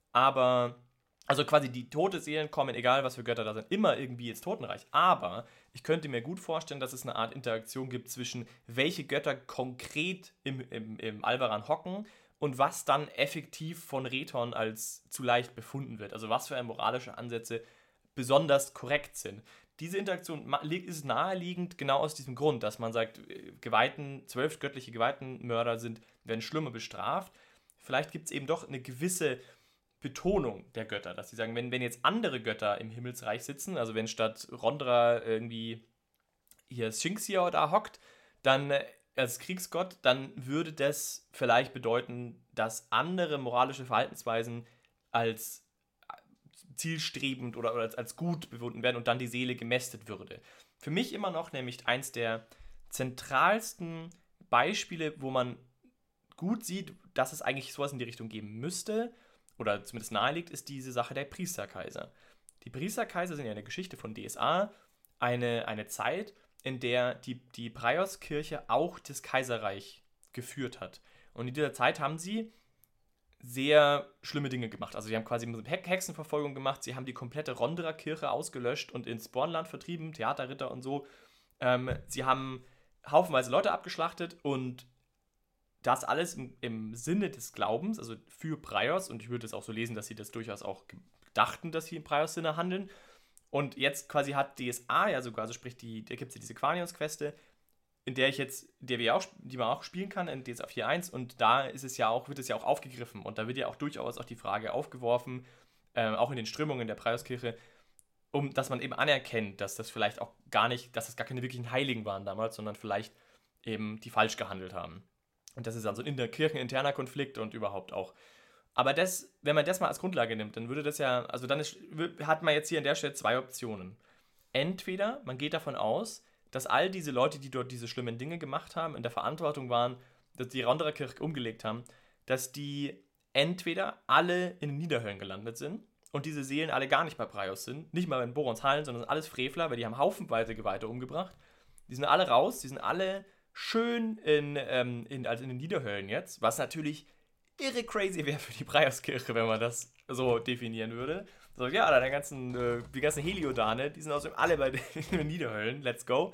Aber, also quasi die tote Seelen kommen, egal was für Götter da sind, immer irgendwie ins Totenreich. Aber ich könnte mir gut vorstellen, dass es eine Art Interaktion gibt zwischen welche Götter konkret im Alvaran hocken und was dann effektiv von Reton als zu leicht befunden wird. Also was für moralische Ansätze besonders korrekt sind. Diese Interaktion ist naheliegend genau aus diesem Grund, dass man sagt, 12 göttliche Geweihtenmörder werden schlimmer bestraft. Vielleicht gibt es eben doch eine gewisse Betonung der Götter, dass sie sagen, wenn jetzt andere Götter im Himmelsreich sitzen, also wenn statt Rondra irgendwie hier Sphinxia da hockt, dann als Kriegsgott, dann würde das vielleicht bedeuten, dass andere moralische Verhaltensweisen als zielstrebend oder als gut befunden werden und dann die Seele gemästet würde. Für mich immer noch nämlich eins der zentralsten Beispiele, wo man gut sieht, dass es eigentlich sowas in die Richtung geben müsste, oder zumindest naheliegt, ist diese Sache der Priesterkaiser. Die Priesterkaiser sind ja in der Geschichte von DSA eine Zeit, in der die Praios-Kirche auch das Kaiserreich geführt hat. Und in dieser Zeit haben sie sehr schlimme Dinge gemacht. Also die haben quasi Hexenverfolgung gemacht, sie haben die komplette Ronderer-Kirche ausgelöscht und ins Spornland vertrieben, Theaterritter und so. Sie haben haufenweise Leute abgeschlachtet und das alles im Sinne des Glaubens, also für Praios, und ich würde es auch so lesen, dass sie das durchaus auch dachten, dass sie im Praios Sinne handeln. Und jetzt quasi hat DSA ja sogar, also sprich, da gibt es ja diese Quanions-Queste, in der die man auch spielen kann, in DSA 4.1, und da wird es ja auch aufgegriffen und da wird ja auch durchaus auch die Frage aufgeworfen, auch in den Strömungen der Praios-Kirche, dass man eben anerkennt, dass das vielleicht auch dass das gar keine wirklichen Heiligen waren damals, sondern vielleicht eben die falsch gehandelt haben. Und das ist dann so ein kircheninterner Konflikt und überhaupt auch. Aber wenn man das mal als Grundlage nimmt, dann würde das ja, also hat man jetzt hier an der Stelle 2 Optionen. Entweder man geht davon aus, dass all diese Leute, die dort diese schlimmen Dinge gemacht haben, in der Verantwortung waren, dass die Ronderer Kirche umgelegt haben, dass die entweder alle in den Niederhöllen gelandet sind und diese Seelen alle gar nicht bei Praios sind, nicht mal in Borons Hallen, sondern alles Frevler, weil die haben haufenweise Geweihte umgebracht. Die sind alle raus, die sind alle schön in den Niederhöllen jetzt, was natürlich irre crazy wäre für die Praios-Kirche, wenn man das so definieren würde. So, ja, die ganzen Heliodane, die sind außerdem alle bei den Niederhöllen, let's go.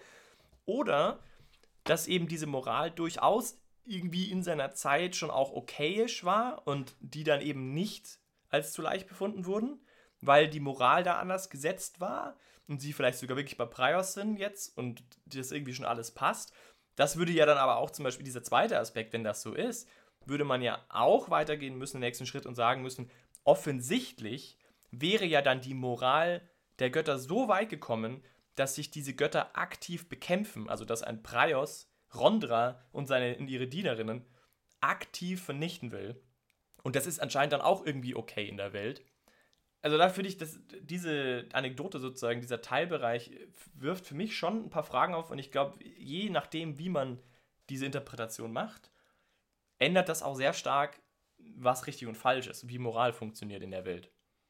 Oder, dass eben diese Moral durchaus irgendwie in seiner Zeit schon auch okayisch war und die dann eben nicht als zu leicht befunden wurden, weil die Moral da anders gesetzt war und sie vielleicht sogar wirklich bei Praios sind jetzt und das irgendwie schon alles passt. Das würde ja dann aber auch zum Beispiel dieser zweite Aspekt, wenn das so ist, würde man ja auch weitergehen müssen, den nächsten Schritt, und sagen müssen, offensichtlich wäre ja dann die Moral der Götter so weit gekommen, dass sich diese Götter aktiv bekämpfen, also dass ein Praios Rondra und ihre Dienerinnen aktiv vernichten will. Und das ist anscheinend dann auch irgendwie okay in der Welt. Also da finde ich, diese Anekdote sozusagen, dieser Teilbereich wirft für mich schon ein paar Fragen auf, und ich glaube, je nachdem, wie man diese Interpretation macht, ändert das auch sehr stark, was richtig und falsch ist, wie Moral funktioniert in der Welt.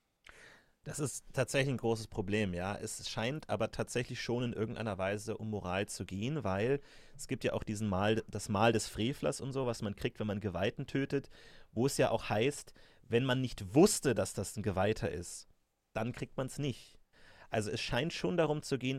Das ist tatsächlich ein großes Problem, ja. Es scheint aber tatsächlich schon in irgendeiner Weise um Moral zu gehen, weil es gibt ja auch das Mal des Frevlers und so, was man kriegt, wenn man Geweihten tötet, wo es ja auch heißt, wenn man nicht wusste, dass das ein Geweihter ist, dann kriegt man es nicht. Also es scheint schon darum zu gehen,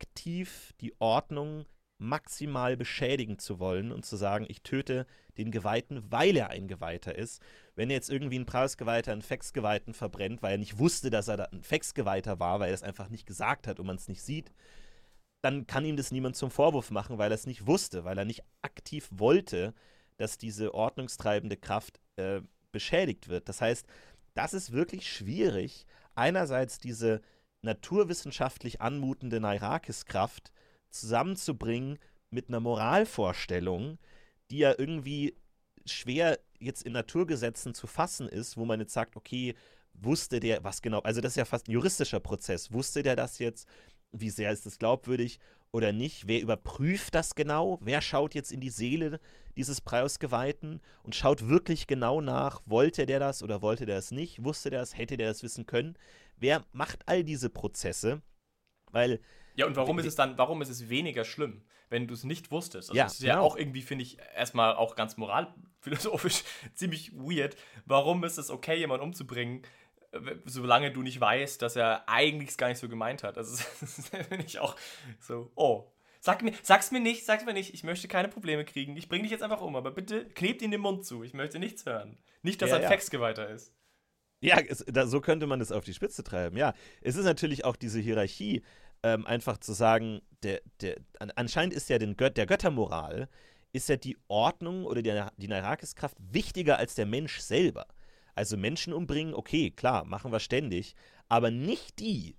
aktiv die Ordnung maximal beschädigen zu wollen und zu sagen, ich töte den Geweihten, weil er ein Geweihter ist. Wenn jetzt irgendwie ein Praios-Geweihter einen Fex-Geweihten verbrennt, weil er nicht wusste, dass er da ein Fex-Geweihter war, weil er es einfach nicht gesagt hat und man es nicht sieht, dann kann ihm das niemand zum Vorwurf machen, weil er es nicht wusste, weil er nicht aktiv wollte, dass diese ordnungstreibende Kraft beschädigt wird. Das heißt, das ist wirklich schwierig, einerseits diese naturwissenschaftlich anmutende Nairakis-Kraft zusammenzubringen mit einer Moralvorstellung, die ja irgendwie schwer jetzt in Naturgesetzen zu fassen ist, wo man jetzt sagt, okay, wusste der, was genau, also das ist ja fast ein juristischer Prozess, wusste der das jetzt, wie sehr ist das glaubwürdig oder nicht, wer überprüft das genau, wer schaut jetzt in die Seele dieses Praios-Geweihten und schaut wirklich genau nach, wollte der das oder wollte der das nicht, wusste der das, hätte der das wissen können, wer macht all diese Prozesse, weil ja, und warum ist es weniger schlimm, wenn du es nicht wusstest? Also ja, das ist ja auch irgendwie, finde ich, erstmal auch ganz moralphilosophisch ziemlich weird. Warum ist es okay, jemanden umzubringen, solange du nicht weißt, dass er eigentlich es gar nicht so gemeint hat? Also das finde ich auch so, sag's mir nicht, ich möchte keine Probleme kriegen, ich bringe dich jetzt einfach um, aber bitte klebt ihn den Mund zu, ich möchte nichts hören. Nicht, dass er ein Faxgeweihter ist. Ja, so könnte man das auf die Spitze treiben, ja. Es ist natürlich auch diese Hierarchie, einfach zu sagen, anscheinend ist ja der Göttermoral, ist ja die Ordnung oder die Nairakis-Kraft wichtiger als der Mensch selber. Also Menschen umbringen, okay, klar, machen wir ständig, aber nicht die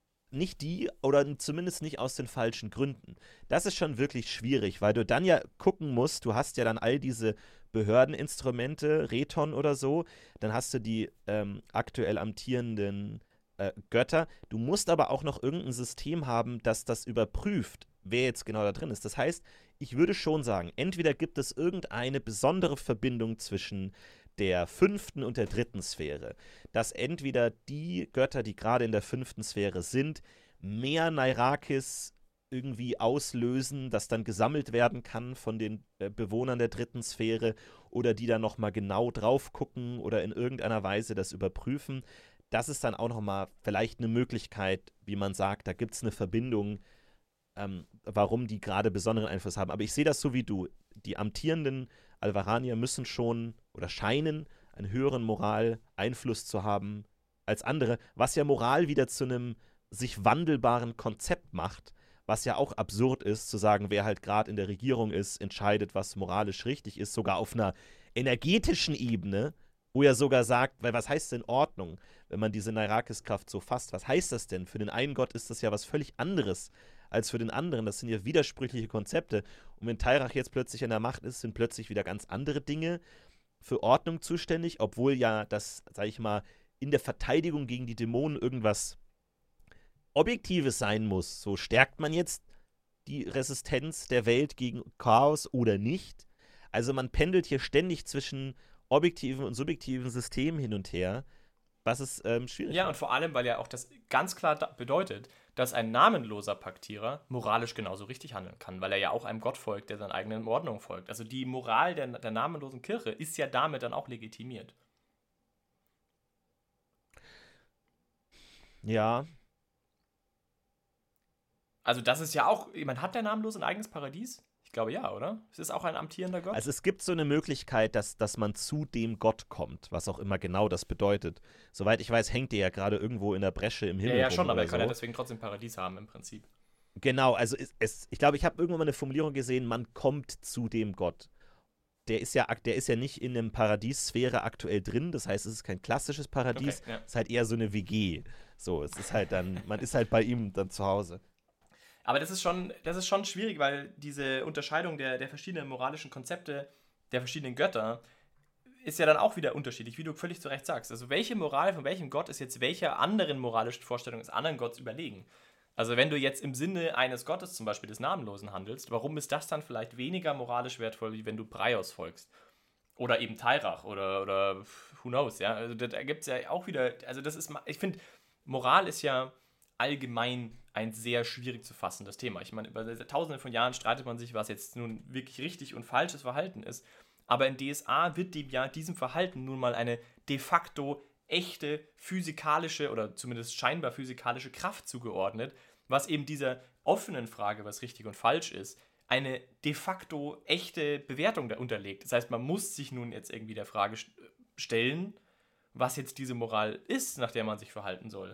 oder zumindest nicht aus den falschen Gründen. Das ist schon wirklich schwierig, weil du dann ja gucken musst, du hast ja dann all diese Behördeninstrumente, Reton oder so, dann hast du die aktuell amtierenden Götter. Du musst aber auch noch irgendein System haben, das das überprüft, wer jetzt genau da drin ist. Das heißt, ich würde schon sagen, entweder gibt es irgendeine besondere Verbindung zwischen der 5. und der 3. Sphäre, dass entweder die Götter, die gerade in der 5. Sphäre sind, mehr Nairakis irgendwie auslösen, das dann gesammelt werden kann von den Bewohnern der dritten Sphäre oder die dann nochmal genau drauf gucken oder in irgendeiner Weise das überprüfen. Das ist dann auch nochmal vielleicht eine Möglichkeit, wie man sagt, da gibt es eine Verbindung, warum die gerade besonderen Einfluss haben. Aber ich sehe das so wie du. Die amtierenden Alvaranier müssen schon oder scheinen einen höheren Moral-Einfluss zu haben als andere, was ja Moral wieder zu einem sich wandelbaren Konzept macht, was ja auch absurd ist, zu sagen, wer halt gerade in der Regierung ist, entscheidet, was moralisch richtig ist, sogar auf einer energetischen Ebene, wo er sogar sagt, weil was heißt denn Ordnung, wenn man diese Nairakis-Kraft so fasst? Was heißt das denn? Für den einen Gott ist das ja was völlig anderes als für den anderen. Das sind ja widersprüchliche Konzepte. Und wenn Tairach jetzt plötzlich an der Macht ist, sind plötzlich wieder ganz andere Dinge für Ordnung zuständig, obwohl ja das, sag ich mal, in der Verteidigung gegen die Dämonen irgendwas Objektives sein muss. So stärkt man jetzt die Resistenz der Welt gegen Chaos oder nicht. Also man pendelt hier ständig zwischen objektiven und subjektiven Systemen hin und her, was es schwierig Ja, macht. und vor allem, weil ja auch das ganz klar bedeutet, dass ein namenloser Paktierer moralisch genauso richtig handeln kann, weil er ja auch einem Gott folgt, der seiner eigenen Ordnung folgt. Also die Moral der namenlosen Kirche ist ja damit dann auch legitimiert. Ja, Also das ist ja auch, man hat der Namenlose ein eigenes Paradies? Ich glaube ja, oder? Es ist auch ein amtierender Gott? also es gibt so eine Möglichkeit, dass man zu dem Gott kommt, was auch immer genau das bedeutet. Soweit ich weiß, hängt der ja gerade irgendwo in der Bresche im Himmel ja, rum schon, aber oder er kann ja so. deswegen trotzdem Paradies haben im Prinzip. Genau, also ich glaube, ich habe irgendwann mal eine Formulierung gesehen, man kommt zu dem Gott. Der ist ja nicht in einem Paradiessphäre aktuell drin, das heißt, es ist kein klassisches Paradies, Okay, ja. es ist halt eher so eine WG. So, es ist halt dann, man ist halt bei ihm dann zu Hause. Aber das ist schon schwierig, weil diese Unterscheidung der verschiedenen moralischen Konzepte, der verschiedenen Götter, ist ja dann auch wieder unterschiedlich, wie du völlig zu Recht sagst. Also welche Moral von welchem Gott ist jetzt welcher anderen moralischen Vorstellung des anderen Gottes überlegen? Also wenn du jetzt im Sinne eines Gottes, zum Beispiel des Namenlosen, handelst, warum ist das dann vielleicht weniger moralisch wertvoll, wie wenn du Braios folgst? Oder eben Tairach oder who knows, ja? Also da gibt es ja auch wieder, also das ist, ich finde, Moral ist ja allgemein ein sehr schwierig zu fassendes Thema. Ich meine, über tausende von Jahren streitet man sich, was jetzt nun wirklich richtig und falsches Verhalten ist. Aber in DSA wird diesem Verhalten nun mal eine de facto echte physikalische oder zumindest scheinbar physikalische Kraft zugeordnet, was eben dieser offenen Frage, was richtig und falsch ist, eine de facto echte Bewertung da unterlegt. Das heißt, man muss sich nun jetzt irgendwie der Frage stellen, was jetzt diese Moral ist, nach der man sich verhalten soll.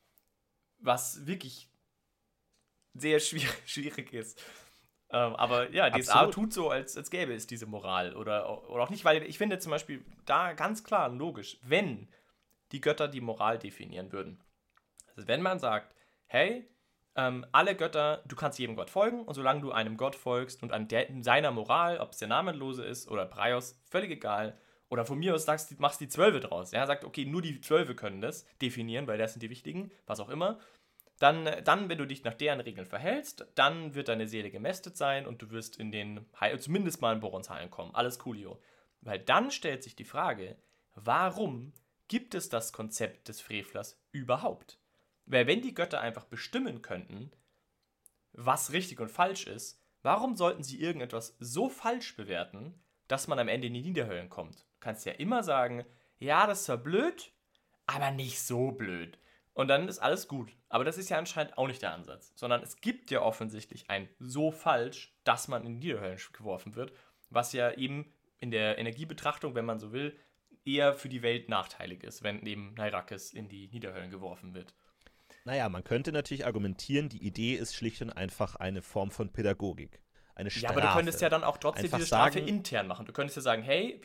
Was wirklich sehr schwierig ist. Aber ja, DSA Absolut. tut so, als gäbe es diese Moral. Oder auch nicht, weil ich finde zum Beispiel da ganz klar und logisch, wenn die Götter die Moral definieren würden. Also wenn man sagt, hey, alle Götter, du kannst jedem Gott folgen und solange du einem Gott folgst und an seiner Moral, ob es der Namenlose ist oder Braios, völlig egal, oder von mir aus machst die 12 draus. Ja, sagt, okay, nur die 12 können das definieren, weil das sind die wichtigen, was auch immer. Dann, wenn du dich nach deren Regeln verhältst, dann wird deine Seele gemästet sein und du wirst in den zumindest mal in Borons Hallen kommen. Alles coolio. Weil dann stellt sich die Frage, warum gibt es das Konzept des Frevlers überhaupt? Weil wenn die Götter einfach bestimmen könnten, was richtig und falsch ist, warum sollten sie irgendetwas so falsch bewerten, dass man am Ende in die Niederhöllen kommt? Du kannst ja immer sagen, ja, das ist zwar blöd, aber nicht so blöd. Und dann ist alles gut. Aber das ist ja anscheinend auch nicht der Ansatz. Sondern es gibt ja offensichtlich ein so falsch, dass man in die Niederhöllen geworfen wird, was ja eben in der Energiebetrachtung, wenn man so will, eher für die Welt nachteilig ist, wenn eben Nairakis in die Niederhöllen geworfen wird. Naja, man könnte natürlich argumentieren, die Idee ist schlicht und einfach eine Form von Pädagogik. Eine Strafe. Ja, aber du könntest ja dann auch trotzdem Einfach diese Strafe sagen, intern machen. Du könntest ja sagen, hey,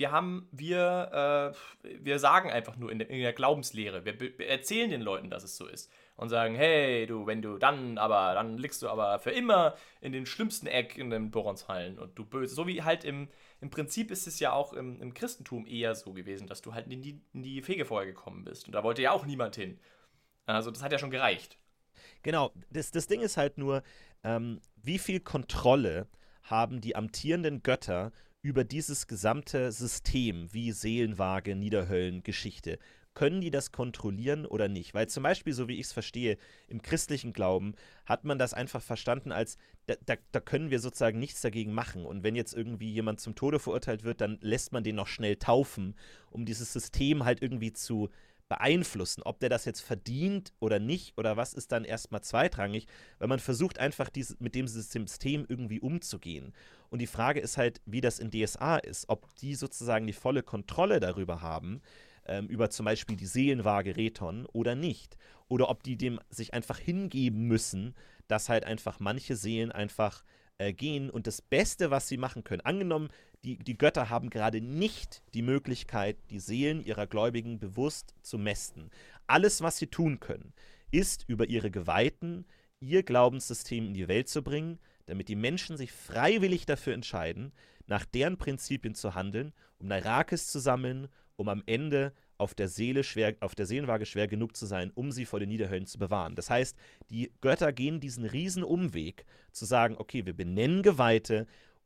wir sagen einfach nur in der Glaubenslehre, wir erzählen den Leuten, dass es so ist. Und sagen, hey, dann liegst du aber für immer in den schlimmsten Eck in den Boronshallen und du böse. So wie halt im Prinzip ist es ja auch im Christentum eher so gewesen, dass du halt in die Fegefeuer gekommen bist. Und da wollte ja auch niemand hin. Also das hat ja schon gereicht. genau, das Ding ist halt nur, wie viel Kontrolle haben die amtierenden Götter über dieses gesamte System, wie Seelenwaage, Niederhöllen, Geschichte. können die das kontrollieren oder nicht? Weil zum Beispiel, so wie ich es verstehe, im christlichen Glauben hat man das einfach verstanden als, da können wir sozusagen nichts dagegen machen. Und wenn jetzt irgendwie jemand zum Tode verurteilt wird, dann lässt man den noch schnell taufen, um dieses System halt irgendwie zu beeinflussen. Ob der das jetzt verdient oder nicht oder was, ist dann erstmal zweitrangig, weil man versucht einfach mit dem System irgendwie umzugehen. Und die Frage ist halt, wie das in DSA ist, ob die sozusagen die volle Kontrolle darüber haben, über zum Beispiel die Seelenwaage Reton oder nicht. Oder ob die dem sich einfach hingeben müssen, dass halt einfach manche Seelen einfach gehen. Und das Beste, was sie machen können, angenommen, die Götter haben gerade nicht die Möglichkeit, die Seelen ihrer Gläubigen bewusst zu mästen. Alles, was sie tun können, ist über ihre Geweihten ihr Glaubenssystem in die Welt zu bringen, damit die Menschen sich freiwillig dafür entscheiden, nach deren Prinzipien zu handeln, um Nairakis zu sammeln, um am Ende auf der Seelenwaage schwer genug zu sein, um sie vor den Niederhöllen zu bewahren. Das heißt, die Götter gehen diesen riesen Umweg, zu sagen, okay, wir benennen Geweihte,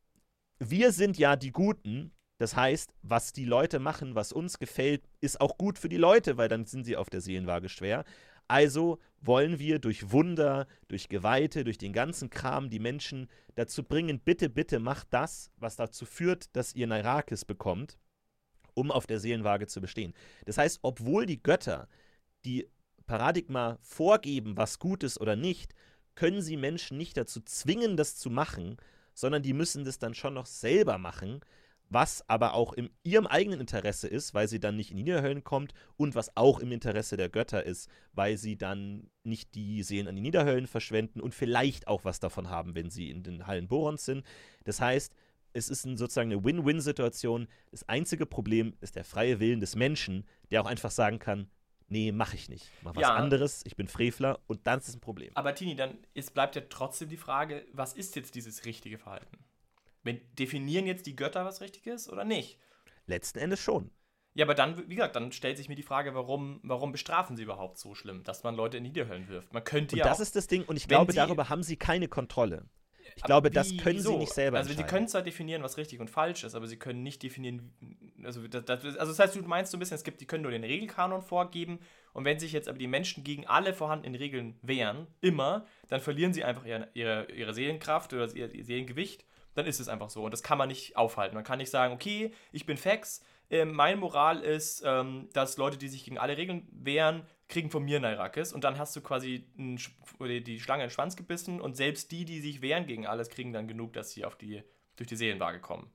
wir sind ja die Guten, das heißt, was die Leute machen, was uns gefällt, ist auch gut für die Leute, weil dann sind sie auf der Seelenwaage schwer. Also wollen wir durch Wunder, durch Geweihte, durch den ganzen Kram die Menschen dazu bringen, bitte, bitte macht das, was dazu führt, dass ihr Nairakis bekommt, um auf der Seelenwaage zu bestehen. Das heißt, obwohl die Götter die Paradigma vorgeben, was gut ist oder nicht, können sie Menschen nicht dazu zwingen, das zu machen, sondern die müssen das dann schon noch selber machen, was aber auch in ihrem eigenen Interesse ist, weil sie dann nicht in die Niederhöllen kommt und was auch im Interesse der Götter ist, weil sie dann nicht die Seelen an die Niederhöllen verschwenden und vielleicht auch was davon haben, wenn sie in den Hallen Borons sind. Das heißt, es ist sozusagen eine Win-Win-Situation. Das einzige Problem ist der freie Willen des Menschen, der auch einfach sagen kann, nee, mache ich nicht. Mach was anderes, ich bin Frevler und dann ist es ein Problem. Aber Tini, dann bleibt ja trotzdem die Frage, was ist jetzt dieses richtige Verhalten? Definieren jetzt die Götter, was richtig ist oder nicht? Letzten Endes schon. Ja, aber dann, wie gesagt, dann stellt sich mir die Frage, warum bestrafen sie überhaupt so schlimm, dass man Leute in die Niederhöllen wirft? Man könnte und ja das auch, ist das Ding und ich glaube, darüber haben sie keine Kontrolle. Ich glaube, das können sie nicht selber entscheiden. Also sie können zwar definieren, was richtig und falsch ist, aber sie können nicht definieren, also das heißt, du meinst so ein bisschen, die können nur den Regelkanon vorgeben und wenn sich jetzt aber die Menschen gegen alle vorhandenen Regeln wehren, immer, dann verlieren sie einfach ihre Seelenkraft oder ihr Seelengewicht, dann ist es einfach so und das kann man nicht aufhalten. Man kann nicht sagen, okay, ich bin Fax, meine Moral ist, dass Leute, die sich gegen alle Regeln wehren, kriegen von mir Nairakis und dann hast du quasi die Schlange in den Schwanz gebissen und selbst die sich wehren gegen alles, kriegen dann genug, dass sie durch die Seelenwaage kommen.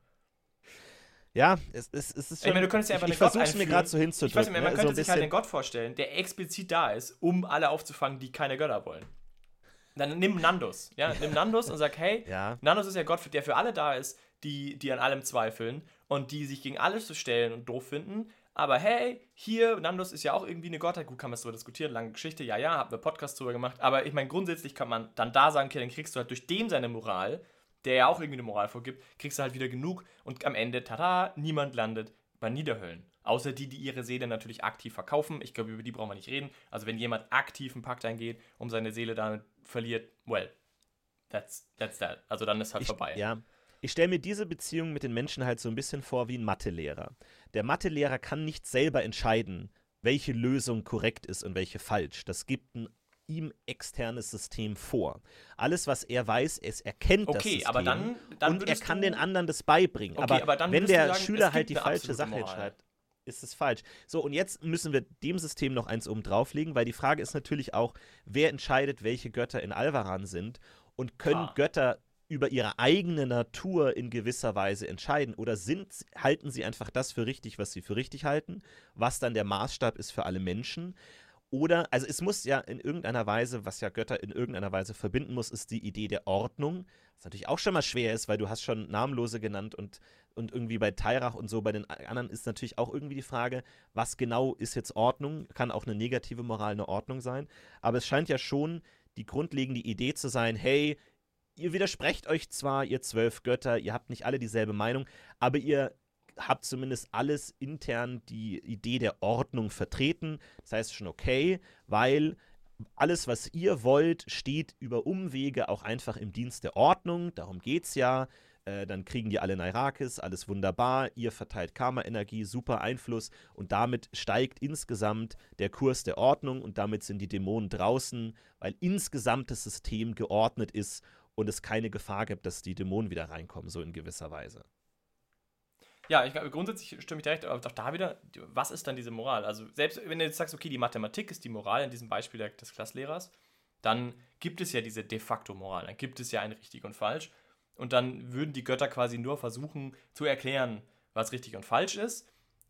Ja, es ist schon. Ich meine, du könntest ja einfach ich versuche es mir gerade so hinzudrücken. Ich weiß nicht, man könnte sich halt einen Gott vorstellen, der explizit da ist, um alle aufzufangen, die keine Götter wollen. Dann nimm Nandus, ja, und sag, hey, Nandus ist ja Gott, der für alle da ist, die an allem zweifeln und die sich gegen alles zu stellen und doof finden. Aber hey, hier, Nandus ist ja auch irgendwie eine Gottheit. Gut, kann man es darüber diskutieren, lange Geschichte, ja, haben wir Podcasts drüber gemacht. Aber ich meine, grundsätzlich kann man dann da sagen, okay, dann kriegst du halt durch dem seine Moral, der ja auch irgendwie eine Moral vorgibt, kriegst du halt wieder genug. Und am Ende, tada, niemand landet bei Niederhöllen. Außer die ihre Seele natürlich aktiv verkaufen. Ich glaube, über die brauchen wir nicht reden. Also wenn jemand aktiv einen Pakt eingeht, um seine Seele damit verliert, well, that's that. Also dann ist halt vorbei. Ja. Ich stelle mir diese Beziehung mit den Menschen halt so ein bisschen vor wie ein Mathelehrer. Der Mathelehrer kann nicht selber entscheiden, welche Lösung korrekt ist und welche falsch. Das gibt ein ihm externes System vor. Alles, was er weiß, ist, er kennt das System aber dann und er kann den anderen das beibringen. Okay, aber dann wenn der sagen, Schüler halt die eine falsche absolute Sache Moral. entscheidet, ist es falsch. So, und jetzt müssen wir dem System noch eins oben drauflegen, weil die Frage ist natürlich auch, wer entscheidet, welche Götter in Alvaran sind und können Götter über ihre eigene Natur in gewisser Weise entscheiden oder halten sie einfach das für richtig, was sie für richtig halten, was dann der Maßstab ist für alle Menschen. Oder, also es muss ja in irgendeiner Weise, was ja Götter in irgendeiner Weise verbinden muss, ist die Idee der Ordnung, was natürlich auch schon mal schwer ist, weil du hast schon Namenlose genannt und irgendwie bei Tairach und so, bei den anderen ist natürlich auch irgendwie die Frage, was genau ist jetzt Ordnung, kann auch eine negative Moral eine Ordnung sein, aber es scheint ja schon die grundlegende Idee zu sein, hey, ihr widersprecht euch zwar, ihr 12 Götter, ihr habt nicht alle dieselbe Meinung, aber ihr habt zumindest alles intern die Idee der Ordnung vertreten. Das heißt schon okay, weil alles, was ihr wollt, steht über Umwege auch einfach im Dienst der Ordnung. Darum geht's ja. dann kriegen die alle Nairakis, alles wunderbar, ihr verteilt Karma-Energie, super Einfluss und damit steigt insgesamt der Kurs der Ordnung und damit sind die Dämonen draußen, weil insgesamt das System geordnet ist und es keine Gefahr gibt, dass die Dämonen wieder reinkommen, so in gewisser Weise. Ja, ich glaube, grundsätzlich stimme ich direkt, aber auch da wieder, was ist dann diese Moral? Also selbst wenn du jetzt sagst, okay, die Mathematik ist die Moral in diesem Beispiel des Klasslehrers, dann gibt es ja diese de facto Moral, dann gibt es ja ein richtig und falsch und dann würden die Götter quasi nur versuchen zu erklären, was richtig und falsch ist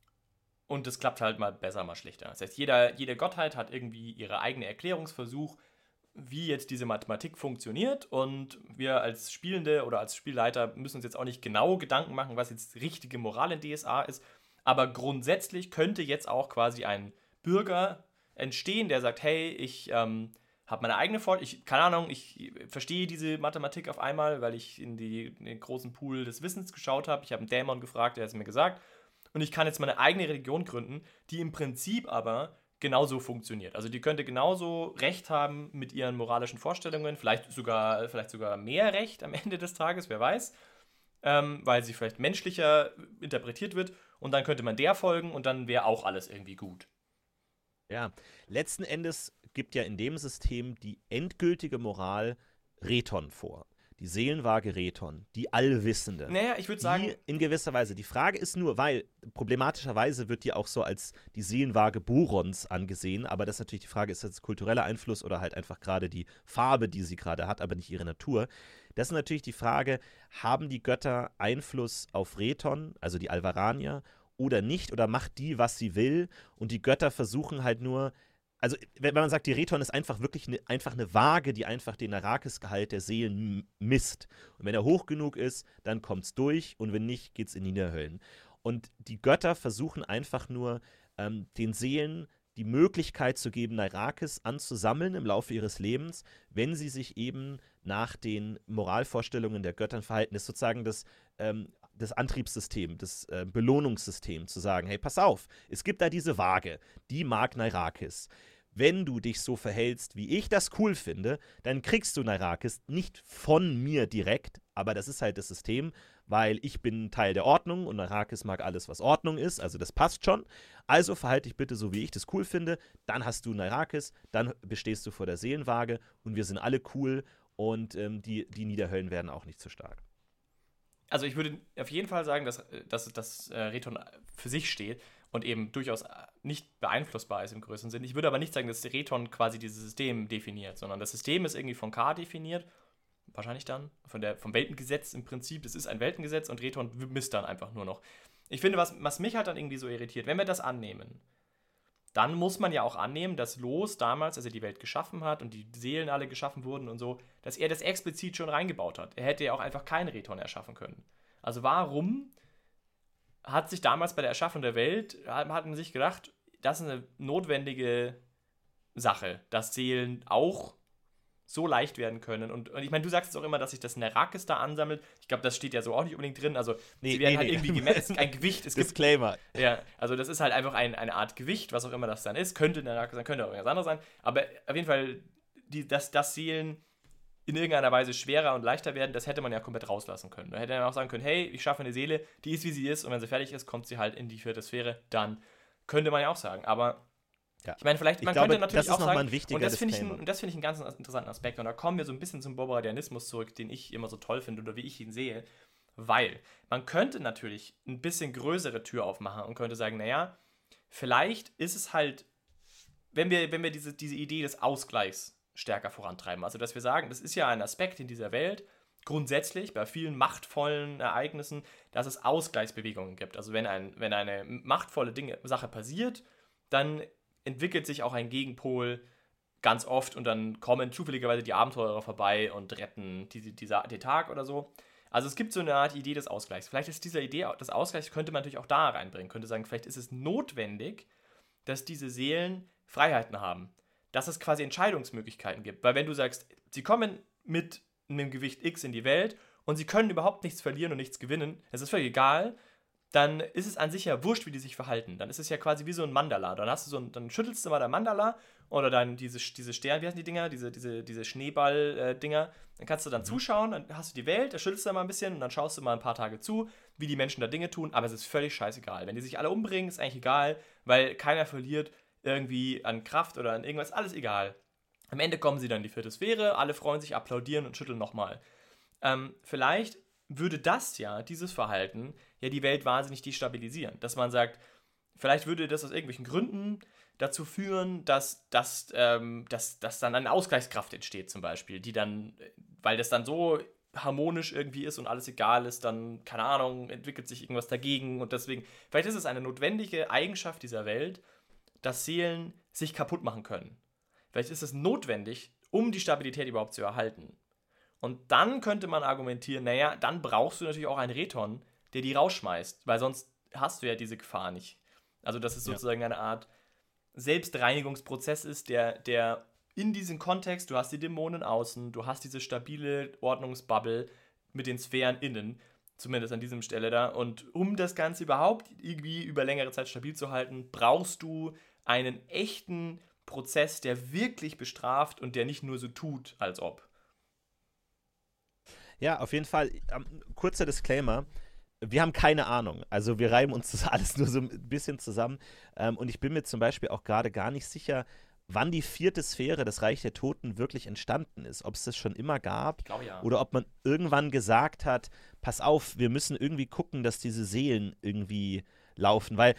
und das klappt halt mal besser, mal schlechter. Das heißt, jede Gottheit hat irgendwie ihre eigene Erklärungsversuch, wie jetzt diese Mathematik funktioniert und wir als Spielende oder als Spielleiter müssen uns jetzt auch nicht genau Gedanken machen, was jetzt richtige Moral in DSA ist, aber grundsätzlich könnte jetzt auch quasi ein Bürger entstehen, der sagt, hey, ich habe meine eigene keine Ahnung, ich verstehe diese Mathematik auf einmal, weil ich in den großen Pool des Wissens geschaut habe, ich habe einen Dämon gefragt, der hat es mir gesagt und ich kann jetzt meine eigene Religion gründen, die im Prinzip aber genauso funktioniert. Also die könnte genauso Recht haben mit ihren moralischen Vorstellungen, vielleicht sogar mehr Recht am Ende des Tages, wer weiß, weil sie vielleicht menschlicher interpretiert wird und dann könnte man der folgen und dann wäre auch alles irgendwie gut. Ja, letzten Endes gibt ja in dem System die endgültige Moral Reton vor. Die Seelenwaage Reton, die Allwissende. Naja, ich würde sagen, in gewisser Weise. Die Frage ist nur, weil problematischerweise wird die auch so als die Seelenwaage Borons angesehen, aber das ist natürlich die Frage, ist das kultureller Einfluss oder halt einfach gerade die Farbe, die sie gerade hat, aber nicht ihre Natur. Das ist natürlich die Frage, haben die Götter Einfluss auf Reton, also die Alvaranier, oder nicht, oder macht die, was sie will und die Götter versuchen halt nur. Also, wenn man sagt, die Reton ist einfach wirklich einfach eine Waage, die einfach den Nairakis-Gehalt der Seelen misst. Und wenn er hoch genug ist, dann kommt es durch und wenn nicht, geht es in die Niederhöllen. Und die Götter versuchen einfach nur, den Seelen die Möglichkeit zu geben, Nairakis anzusammeln im Laufe ihres Lebens, wenn sie sich eben nach den Moralvorstellungen der Göttern verhalten. Das ist sozusagen das Antriebssystem, das Belohnungssystem, zu sagen, hey, pass auf, es gibt da diese Waage, die mag Nairakis. Wenn du dich so verhältst, wie ich das cool finde, dann kriegst du Nairakis nicht von mir direkt, aber das ist halt das System, weil ich bin Teil der Ordnung und Nairakis mag alles, was Ordnung ist, also das passt schon. Also verhalte dich bitte so, wie ich das cool finde, dann hast du Nairakis, dann bestehst du vor der Seelenwaage und wir sind alle cool und die Niederhöllen werden auch nicht zu stark. Also ich würde auf jeden Fall sagen, dass Reton für sich steht und eben durchaus nicht beeinflussbar ist im größeren Sinn. Ich würde aber nicht sagen, dass Reton quasi dieses System definiert, sondern das System ist irgendwie von K definiert, wahrscheinlich dann, vom Weltengesetz im Prinzip. Es ist ein Weltengesetz und Reton misst dann einfach nur noch. Ich finde, was mich halt dann irgendwie so irritiert, wenn wir das annehmen, dann muss man ja auch annehmen, dass Los damals, als er die Welt geschaffen hat und die Seelen alle geschaffen wurden und so, dass er das explizit schon reingebaut hat. Er hätte ja auch einfach keinen Reton erschaffen können. Also warum hat sich damals bei der Erschaffung der Welt, hat man sich gedacht, das ist eine notwendige Sache, dass Seelen auch so leicht werden können. Und ich meine, du sagst jetzt auch immer, dass sich das Nairakis da ansammelt. Ich glaube, das steht ja so auch nicht unbedingt drin. Also sie werden halt irgendwie gemessen. Es ist ein Gewicht. Disclaimer. Ja, also das ist halt einfach eine Art Gewicht, was auch immer das dann ist. Könnte Nairakis sein, könnte auch irgendwas anderes sein. Aber auf jeden Fall, dass Seelen in irgendeiner Weise schwerer und leichter werden, das hätte man ja komplett rauslassen können. Da hätte man auch sagen können, hey, ich schaffe eine Seele, die ist, wie sie ist, und wenn sie fertig ist, kommt sie halt in die 4. Sphäre. Dann könnte man ja auch sagen. Aber ja. Ich meine, vielleicht, man könnte natürlich auch sagen, und das finde ich einen ganz interessanten Aspekt, und da kommen wir so ein bisschen zum Bobadianismus zurück, den ich immer so toll finde oder wie ich ihn sehe, weil man könnte natürlich ein bisschen größere Tür aufmachen und könnte sagen, naja, vielleicht ist es halt, wenn wir diese Idee des Ausgleichs stärker vorantreiben, also dass wir sagen, das ist ja ein Aspekt in dieser Welt, grundsätzlich bei vielen machtvollen Ereignissen, dass es Ausgleichsbewegungen gibt. Also wenn eine machtvolle Sache passiert, dann entwickelt sich auch ein Gegenpol ganz oft und dann kommen zufälligerweise die Abenteurer vorbei und retten den Tag oder so. Also es gibt so eine Art Idee des Ausgleichs. Vielleicht ist diese Idee des Ausgleichs, könnte man natürlich auch da reinbringen. Könnte sagen, vielleicht ist es notwendig, dass diese Seelen Freiheiten haben. Dass es quasi Entscheidungsmöglichkeiten gibt. Weil wenn du sagst, sie kommen mit einem Gewicht X in die Welt und sie können überhaupt nichts verlieren und nichts gewinnen, es ist völlig egal, dann ist es an sich ja wurscht, wie die sich verhalten. Dann ist es ja quasi wie so ein Mandala. Dann schüttelst du mal dein Mandala oder dann diese Sterne, wie heißen die Dinger? Diese Schneeball-Dinger. Dann kannst du dann zuschauen, dann hast du die Welt, da schüttelst du mal ein bisschen und dann schaust du mal ein paar Tage zu, wie die Menschen da Dinge tun, aber es ist völlig scheißegal. Wenn die sich alle umbringen, ist eigentlich egal, weil keiner verliert irgendwie an Kraft oder an irgendwas, alles egal. Am Ende kommen sie dann in die 4. Sphäre, alle freuen sich, applaudieren und schütteln nochmal. Vielleicht würde dieses Verhalten, ja die Welt wahnsinnig destabilisieren. Dass man sagt, vielleicht würde das aus irgendwelchen Gründen dazu führen, dass dann eine Ausgleichskraft entsteht zum Beispiel, die dann, weil das dann so harmonisch irgendwie ist und alles egal ist, dann, keine Ahnung, entwickelt sich irgendwas dagegen und deswegen, vielleicht ist es eine notwendige Eigenschaft dieser Welt, dass Seelen sich kaputt machen können. Vielleicht ist es notwendig, um die Stabilität überhaupt zu erhalten. Und dann könnte man argumentieren, naja, dann brauchst du natürlich auch einen Reton, der die rausschmeißt, weil sonst hast du ja diese Gefahr nicht. Also dass es sozusagen eine Art Selbstreinigungsprozess ist, der in diesem Kontext, du hast die Dämonen außen, du hast diese stabile Ordnungsbubble mit den Sphären innen, zumindest an diesem Stelle da. Und um das Ganze überhaupt irgendwie über längere Zeit stabil zu halten, brauchst du einen echten Prozess, der wirklich bestraft und der nicht nur so tut, als ob. Ja, auf jeden Fall. Kurzer Disclaimer. Wir haben keine Ahnung. Also wir reiben uns das alles nur so ein bisschen zusammen. Und ich bin mir zum Beispiel auch gerade gar nicht sicher, wann die 4. Sphäre, das Reich der Toten, wirklich entstanden ist. Ob es das schon immer gab, ich glaube, ja. Oder ob man irgendwann gesagt hat, pass auf, wir müssen irgendwie gucken, dass diese Seelen irgendwie laufen. Weil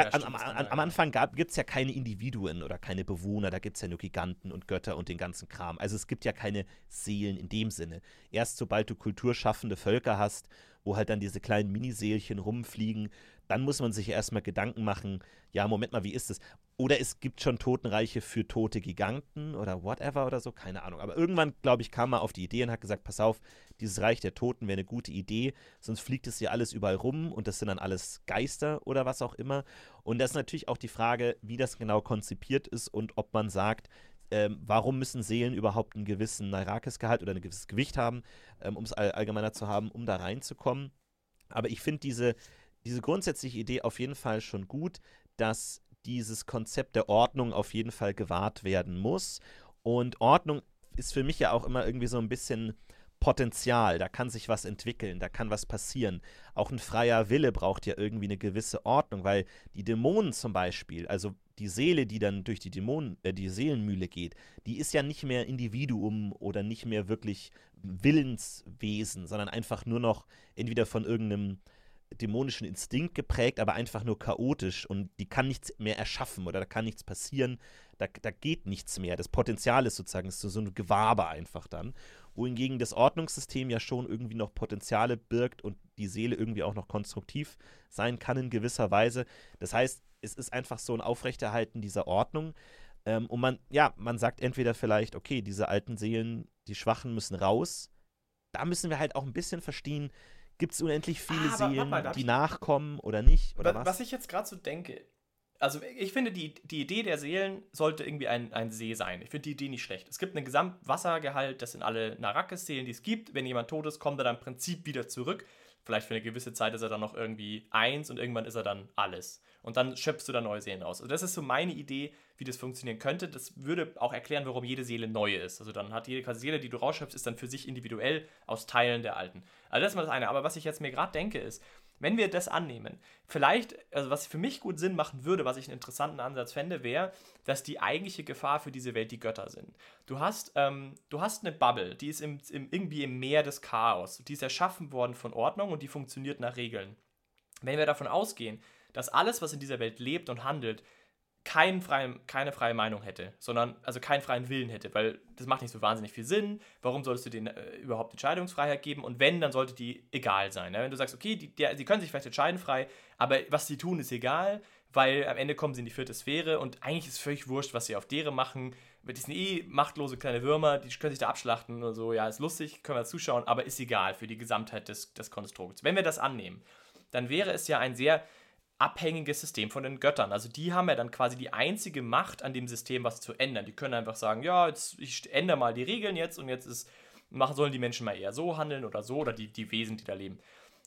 am Anfang gibt es ja keine Individuen oder keine Bewohner, da gibt es ja nur Giganten und Götter und den ganzen Kram. Also es gibt ja keine Seelen in dem Sinne. Erst sobald du kulturschaffende Völker hast, wo halt dann diese kleinen Miniseelchen rumfliegen, dann muss man sich erstmal Gedanken machen, ja, Moment mal, wie ist es? Oder es gibt schon Totenreiche für tote Giganten oder whatever oder so, keine Ahnung. Aber irgendwann, glaube ich, kam man auf die Idee und hat gesagt, pass auf, dieses Reich der Toten wäre eine gute Idee, sonst fliegt es hier alles überall rum und das sind dann alles Geister oder was auch immer. Und das ist natürlich auch die Frage, wie das genau konzipiert ist und ob man sagt, warum müssen Seelen überhaupt einen gewissen Nairakis-Gehalt oder ein gewisses Gewicht haben, um es allgemeiner zu haben, um da reinzukommen. Aber ich finde diese grundsätzliche Idee auf jeden Fall schon gut, dass dieses Konzept der Ordnung auf jeden Fall gewahrt werden muss. Und Ordnung ist für mich ja auch immer irgendwie so ein bisschen Potenzial. Da kann sich was entwickeln, da kann was passieren. Auch ein freier Wille braucht ja irgendwie eine gewisse Ordnung, weil die Dämonen zum Beispiel, also die Seele, die dann durch die Seelenmühle geht, die ist ja nicht mehr Individuum oder nicht mehr wirklich Willenswesen, sondern einfach nur noch entweder von irgendeinem dämonischen Instinkt geprägt, aber einfach nur chaotisch und die kann nichts mehr erschaffen oder da kann nichts passieren, da geht nichts mehr. Das Potenzial ist sozusagen so ein Gewabe einfach dann. Wohingegen das Ordnungssystem ja schon irgendwie noch Potenziale birgt und die Seele irgendwie auch noch konstruktiv sein kann in gewisser Weise. Das heißt, es ist einfach so ein Aufrechterhalten dieser Ordnung. Und man sagt entweder vielleicht, okay, diese alten Seelen, die Schwachen müssen raus. Da müssen wir halt auch ein bisschen verstehen, gibt es unendlich viele Seelen, die nachkommen oder nicht? Oder was? Was ich jetzt gerade so denke, also ich finde, die Idee der Seelen sollte irgendwie ein See sein. Ich finde die Idee nicht schlecht. Es gibt einen Gesamtwassergehalt, das sind alle Nairakis-Seelen, die es gibt. Wenn jemand tot ist, kommt er dann im Prinzip wieder zurück. Vielleicht für eine gewisse Zeit ist er dann noch irgendwie 1 und irgendwann ist er dann alles. Und dann schöpfst du da neue Seelen raus. Also das ist so meine Idee, wie das funktionieren könnte. Das würde auch erklären, warum jede Seele neu ist. Also dann hat jede Seele, die du rausschöpfst, ist dann für sich individuell aus Teilen der alten. Also das ist mal das eine. Aber was ich jetzt mir gerade denke ist, wenn wir das annehmen, vielleicht, also was für mich gut Sinn machen würde, was ich einen interessanten Ansatz fände, wäre, dass die eigentliche Gefahr für diese Welt die Götter sind. Du hast eine Bubble, die ist irgendwie im Meer des Chaos. Die ist erschaffen worden von Ordnung und die funktioniert nach Regeln. Wenn wir davon ausgehen, dass alles, was in dieser Welt lebt und handelt, keine freie Meinung hätte, sondern also keinen freien Willen hätte, weil das macht nicht so wahnsinnig viel Sinn. Warum solltest du denen überhaupt Entscheidungsfreiheit geben? Und wenn, dann sollte die egal sein. Ne? Wenn du sagst, okay, die können sich vielleicht entscheiden frei, aber was sie tun, ist egal, weil am Ende kommen sie in die 4. Sphäre und eigentlich ist es völlig wurscht, was sie auf deren machen. Die sind machtlose kleine Würmer, die können sich da abschlachten oder so. Ja, ist lustig, können wir zuschauen, aber ist egal für die Gesamtheit des Konstrukts. Wenn wir das annehmen, dann wäre es ja ein sehr abhängiges System von den Göttern. Also die haben ja dann quasi die einzige Macht an dem System, was zu ändern. Die können einfach sagen, ja, ich ändere mal die Regeln jetzt und jetzt sollen die Menschen mal eher so handeln oder so oder die Wesen, die da leben.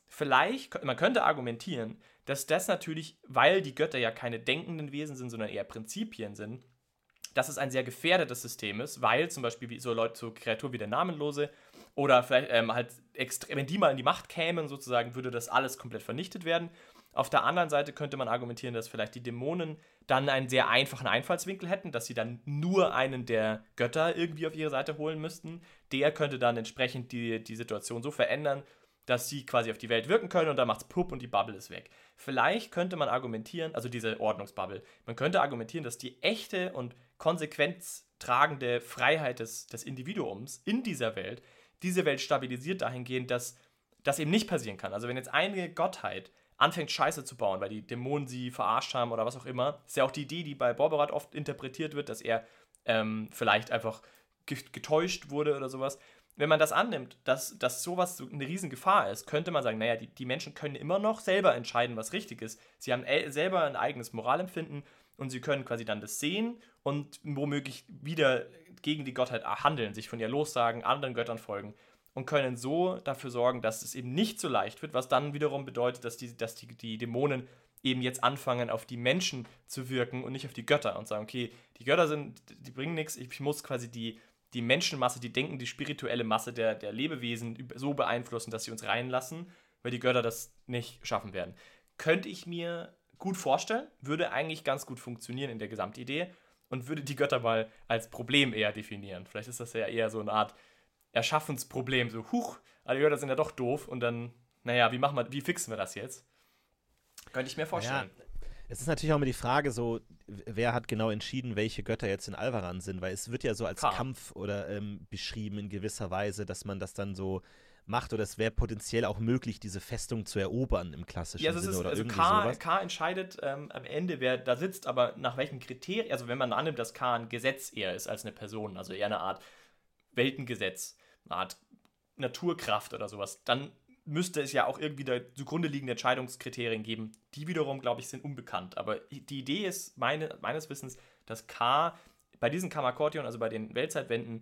Vielleicht, man könnte argumentieren, dass das natürlich, weil die Götter ja keine denkenden Wesen sind, sondern eher Prinzipien sind, dass es ein sehr gefährdetes System ist, weil zum Beispiel wie so Leute, so Kreaturen wie der Namenlose oder vielleicht halt, wenn die mal in die Macht kämen, sozusagen, würde das alles komplett vernichtet werden. Auf der anderen Seite könnte man argumentieren, dass vielleicht die Dämonen dann einen sehr einfachen Einfallswinkel hätten, dass sie dann nur einen der Götter irgendwie auf ihre Seite holen müssten. Der könnte dann entsprechend die Situation so verändern, dass sie quasi auf die Welt wirken können und dann macht's pupp und die Bubble ist weg. Vielleicht könnte man argumentieren, also diese Ordnungsbubble, man könnte argumentieren, dass die echte und konsequenztragende Freiheit des Individuums in dieser Welt diese Welt stabilisiert dahingehend, dass das eben nicht passieren kann. Also wenn jetzt eine Gottheit anfängt Scheiße zu bauen, weil die Dämonen sie verarscht haben oder was auch immer, ist ja auch die Idee, die bei Borberat oft interpretiert wird, dass er vielleicht einfach getäuscht wurde oder sowas. Wenn man das annimmt, dass sowas so eine Riesengefahr ist, könnte man sagen, naja, die Menschen können immer noch selber entscheiden, was richtig ist. Sie haben selber ein eigenes Moralempfinden und sie können quasi dann das sehen und womöglich wieder gegen die Gottheit handeln, sich von ihr lossagen, anderen Göttern folgen und können so dafür sorgen, dass es eben nicht so leicht wird, was dann wiederum bedeutet, dass die Dämonen eben jetzt anfangen, auf die Menschen zu wirken und nicht auf die Götter und sagen, okay, die Götter die bringen nichts, ich muss quasi die Menschenmasse, die spirituelle Masse der Lebewesen so beeinflussen, dass sie uns reinlassen, weil die Götter das nicht schaffen werden. Könnte ich mir gut vorstellen, würde eigentlich ganz gut funktionieren in der Gesamtidee und würde die Götter mal als Problem eher definieren. Vielleicht ist das ja eher so eine Art Erschaffensproblem, so, alle Götter sind ja doch doof und dann, naja, wie fixen wir das jetzt? Könnte ich mir vorstellen. Ja, es ist natürlich auch immer die Frage, so, wer hat genau entschieden, welche Götter jetzt in Alvaran sind, weil es wird ja so als Kampf oder beschrieben in gewisser Weise, dass man das dann so macht oder es wäre potenziell auch möglich, diese Festung zu erobern im klassischen Sinne oder irgendwie sowas. K entscheidet am Ende, wer da sitzt, aber nach welchen Kriterien, also wenn man annimmt, dass K ein Gesetz eher ist als eine Person, also eher eine Art Weltengesetz, eine Art Naturkraft oder sowas, dann müsste es ja auch irgendwie da zugrunde liegende Entscheidungskriterien geben. Die wiederum, glaube ich, sind unbekannt. Aber die Idee ist meines Wissens, dass K bei diesen Kammerkortion, also bei den Weltzeitwänden,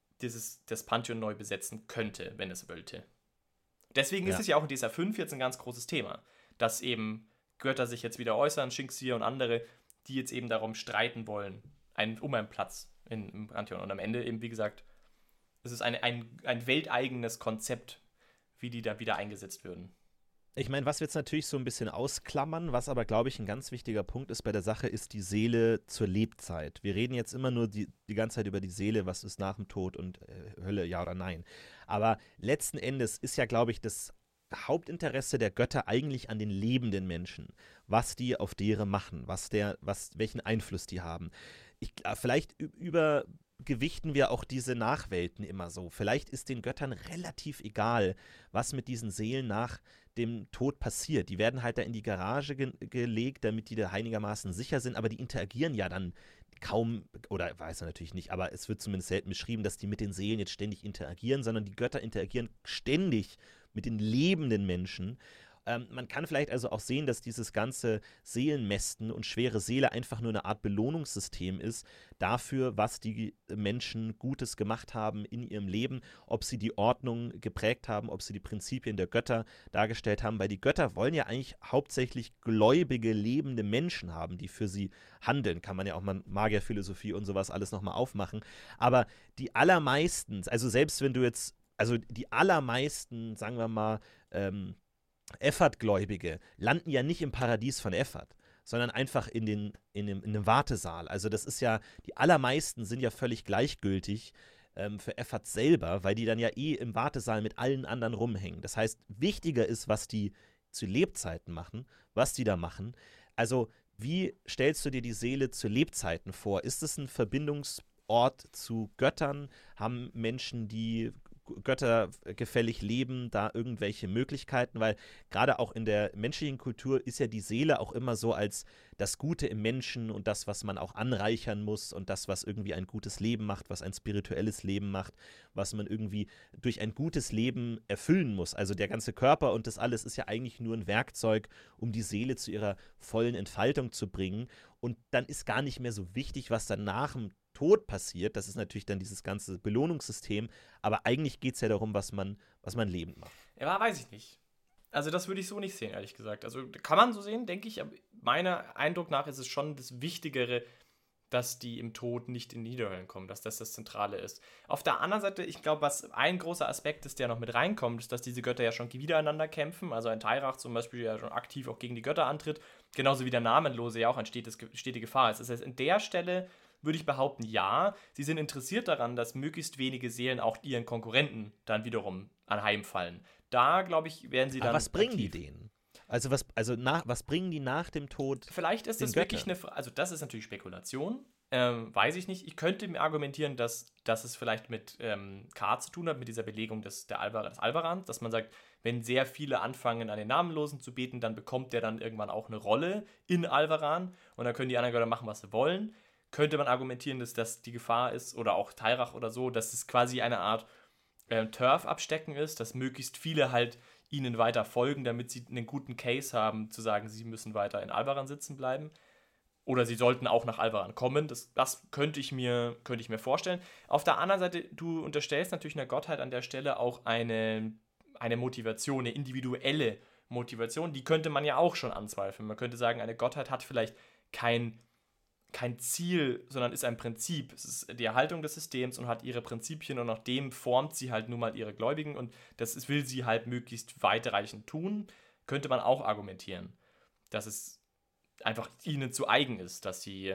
das Pantheon neu besetzen könnte, wenn es wollte. Deswegen ist es ja auch in DSA 5 jetzt ein ganz großes Thema, dass eben Götter sich jetzt wieder äußern, Shinxia und andere, die jetzt eben darum streiten wollen, um einen Platz im Pantheon. Und am Ende eben, wie gesagt, es ist ein welteigenes Konzept, wie die da wieder eingesetzt würden. Ich meine, was wir jetzt natürlich so ein bisschen ausklammern, was aber, glaube ich, ein ganz wichtiger Punkt ist bei der Sache, ist die Seele zur Lebzeit. Wir reden jetzt immer nur die ganze Zeit über die Seele, was ist nach dem Tod und Hölle, ja oder nein. Aber letzten Endes ist ja, glaube ich, das Hauptinteresse der Götter eigentlich an den lebenden Menschen, was die auf deren machen, welchen Einfluss die haben. Vielleicht übergewichten wir auch diese Nachwelten immer so. Vielleicht ist den Göttern relativ egal, was mit diesen Seelen nach dem Tod passiert. Die werden halt da in die Garage gelegt, damit die da einigermaßen sicher sind, aber die interagieren ja dann kaum, oder weiß er natürlich nicht, aber es wird zumindest selten beschrieben, dass die mit den Seelen jetzt ständig interagieren, sondern die Götter interagieren ständig mit den lebenden Menschen. Man kann vielleicht also auch sehen, dass dieses ganze Seelenmästen und schwere Seele einfach nur eine Art Belohnungssystem ist dafür, was die Menschen Gutes gemacht haben in ihrem Leben, ob sie die Ordnung geprägt haben, ob sie die Prinzipien der Götter dargestellt haben, weil die Götter wollen ja eigentlich hauptsächlich gläubige, lebende Menschen haben, die für sie handeln. Kann man ja auch mal Magierphilosophie und sowas alles nochmal aufmachen. Aber die allermeisten, also selbst wenn du jetzt, also die allermeisten, sagen wir mal, Effert-Gläubige landen ja nicht im Paradies von Effert, sondern einfach in einem Wartesaal. Also das ist ja, die allermeisten sind ja völlig gleichgültig für Effert selber, weil die dann ja im Wartesaal mit allen anderen rumhängen. Das heißt, wichtiger ist, was die zu Lebzeiten machen, was die da machen. Also wie stellst du dir die Seele zu Lebzeiten vor? Ist es ein Verbindungsort zu Göttern? Haben Menschen, die göttergefällig leben, da irgendwelche Möglichkeiten, weil gerade auch in der menschlichen Kultur ist ja die Seele auch immer so als das Gute im Menschen und das, was man auch anreichern muss und das, was irgendwie ein gutes Leben macht, was ein spirituelles Leben macht, was man irgendwie durch ein gutes Leben erfüllen muss. Also der ganze Körper und das alles ist ja eigentlich nur ein Werkzeug, um die Seele zu ihrer vollen Entfaltung zu bringen und dann ist gar nicht mehr so wichtig, was dann nach dem Tod passiert. Das ist natürlich dann dieses ganze Belohnungssystem, aber eigentlich geht es ja darum, was man lebend macht. Ja, weiß ich nicht. Also das würde ich so nicht sehen, ehrlich gesagt. Also kann man so sehen, denke ich, aber meiner Eindruck nach ist es schon das Wichtigere, dass die im Tod nicht in die Niederhöllen kommen, dass das das Zentrale ist. Auf der anderen Seite, ich glaube, was ein großer Aspekt ist, der noch mit reinkommt, ist, dass diese Götter ja schon wiedereinander kämpfen. Also ein Tairach zum Beispiel ja schon aktiv auch gegen die Götter antritt, genauso wie der Namenlose ja auch eine stete Gefahr ist. Das heißt, an der Stelle würde ich behaupten, ja, sie sind interessiert daran, dass möglichst wenige Seelen auch ihren Konkurrenten dann wiederum anheimfallen. Da, glaube ich, werden sie dann Aber was bringen aktiv. die denen? Was bringen die nach dem Tod? Vielleicht ist den das wirklich Göttern? also das ist natürlich Spekulation, weiß ich nicht. Ich könnte mir argumentieren, dass es vielleicht mit K zu tun hat, mit dieser Belegung des Alvarans, dass man sagt, wenn sehr viele anfangen, an den Namenlosen zu beten, dann bekommt der dann irgendwann auch eine Rolle in Alvaran und dann können die anderen Götter machen, was sie wollen. Könnte man argumentieren, dass das die Gefahr ist, oder auch Tairach oder so, dass es quasi eine Art Turf-Abstecken ist, dass möglichst viele halt ihnen weiter folgen, damit sie einen guten Case haben, zu sagen, sie müssen weiter in Alvaran sitzen bleiben. Oder sie sollten auch nach Alvaran kommen. Das könnte ich mir vorstellen. Auf der anderen Seite, du unterstellst natürlich einer Gottheit an der Stelle auch eine Motivation, eine individuelle Motivation. Die könnte man ja auch schon anzweifeln. Man könnte sagen, eine Gottheit hat vielleicht kein Ziel, sondern ist ein Prinzip. Es ist die Erhaltung des Systems und hat ihre Prinzipien und nach dem formt sie halt nun mal ihre Gläubigen und will sie halt möglichst weitreichend tun. Könnte man auch argumentieren, dass es einfach ihnen zu eigen ist, dass sie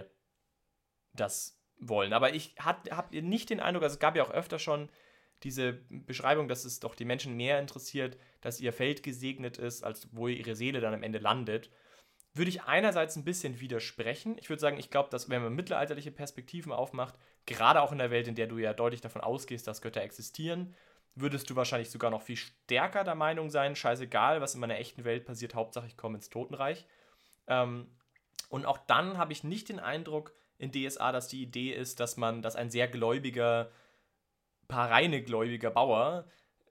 das wollen. Aber ich habe nicht den Eindruck, also es gab ja auch öfter schon diese Beschreibung, dass es doch die Menschen mehr interessiert, dass ihr Feld gesegnet ist, als wo ihre Seele dann am Ende landet. Würde ich einerseits ein bisschen widersprechen. Ich würde sagen, ich glaube, dass wenn man mittelalterliche Perspektiven aufmacht, gerade auch in der Welt, in der du ja deutlich davon ausgehst, dass Götter existieren, würdest du wahrscheinlich sogar noch viel stärker der Meinung sein, scheißegal, was in meiner echten Welt passiert, Hauptsache ich komme ins Totenreich. Und auch dann habe ich nicht den Eindruck in DSA, dass die Idee ist, dass ein sehr gläubiger, paar reine gläubiger Bauer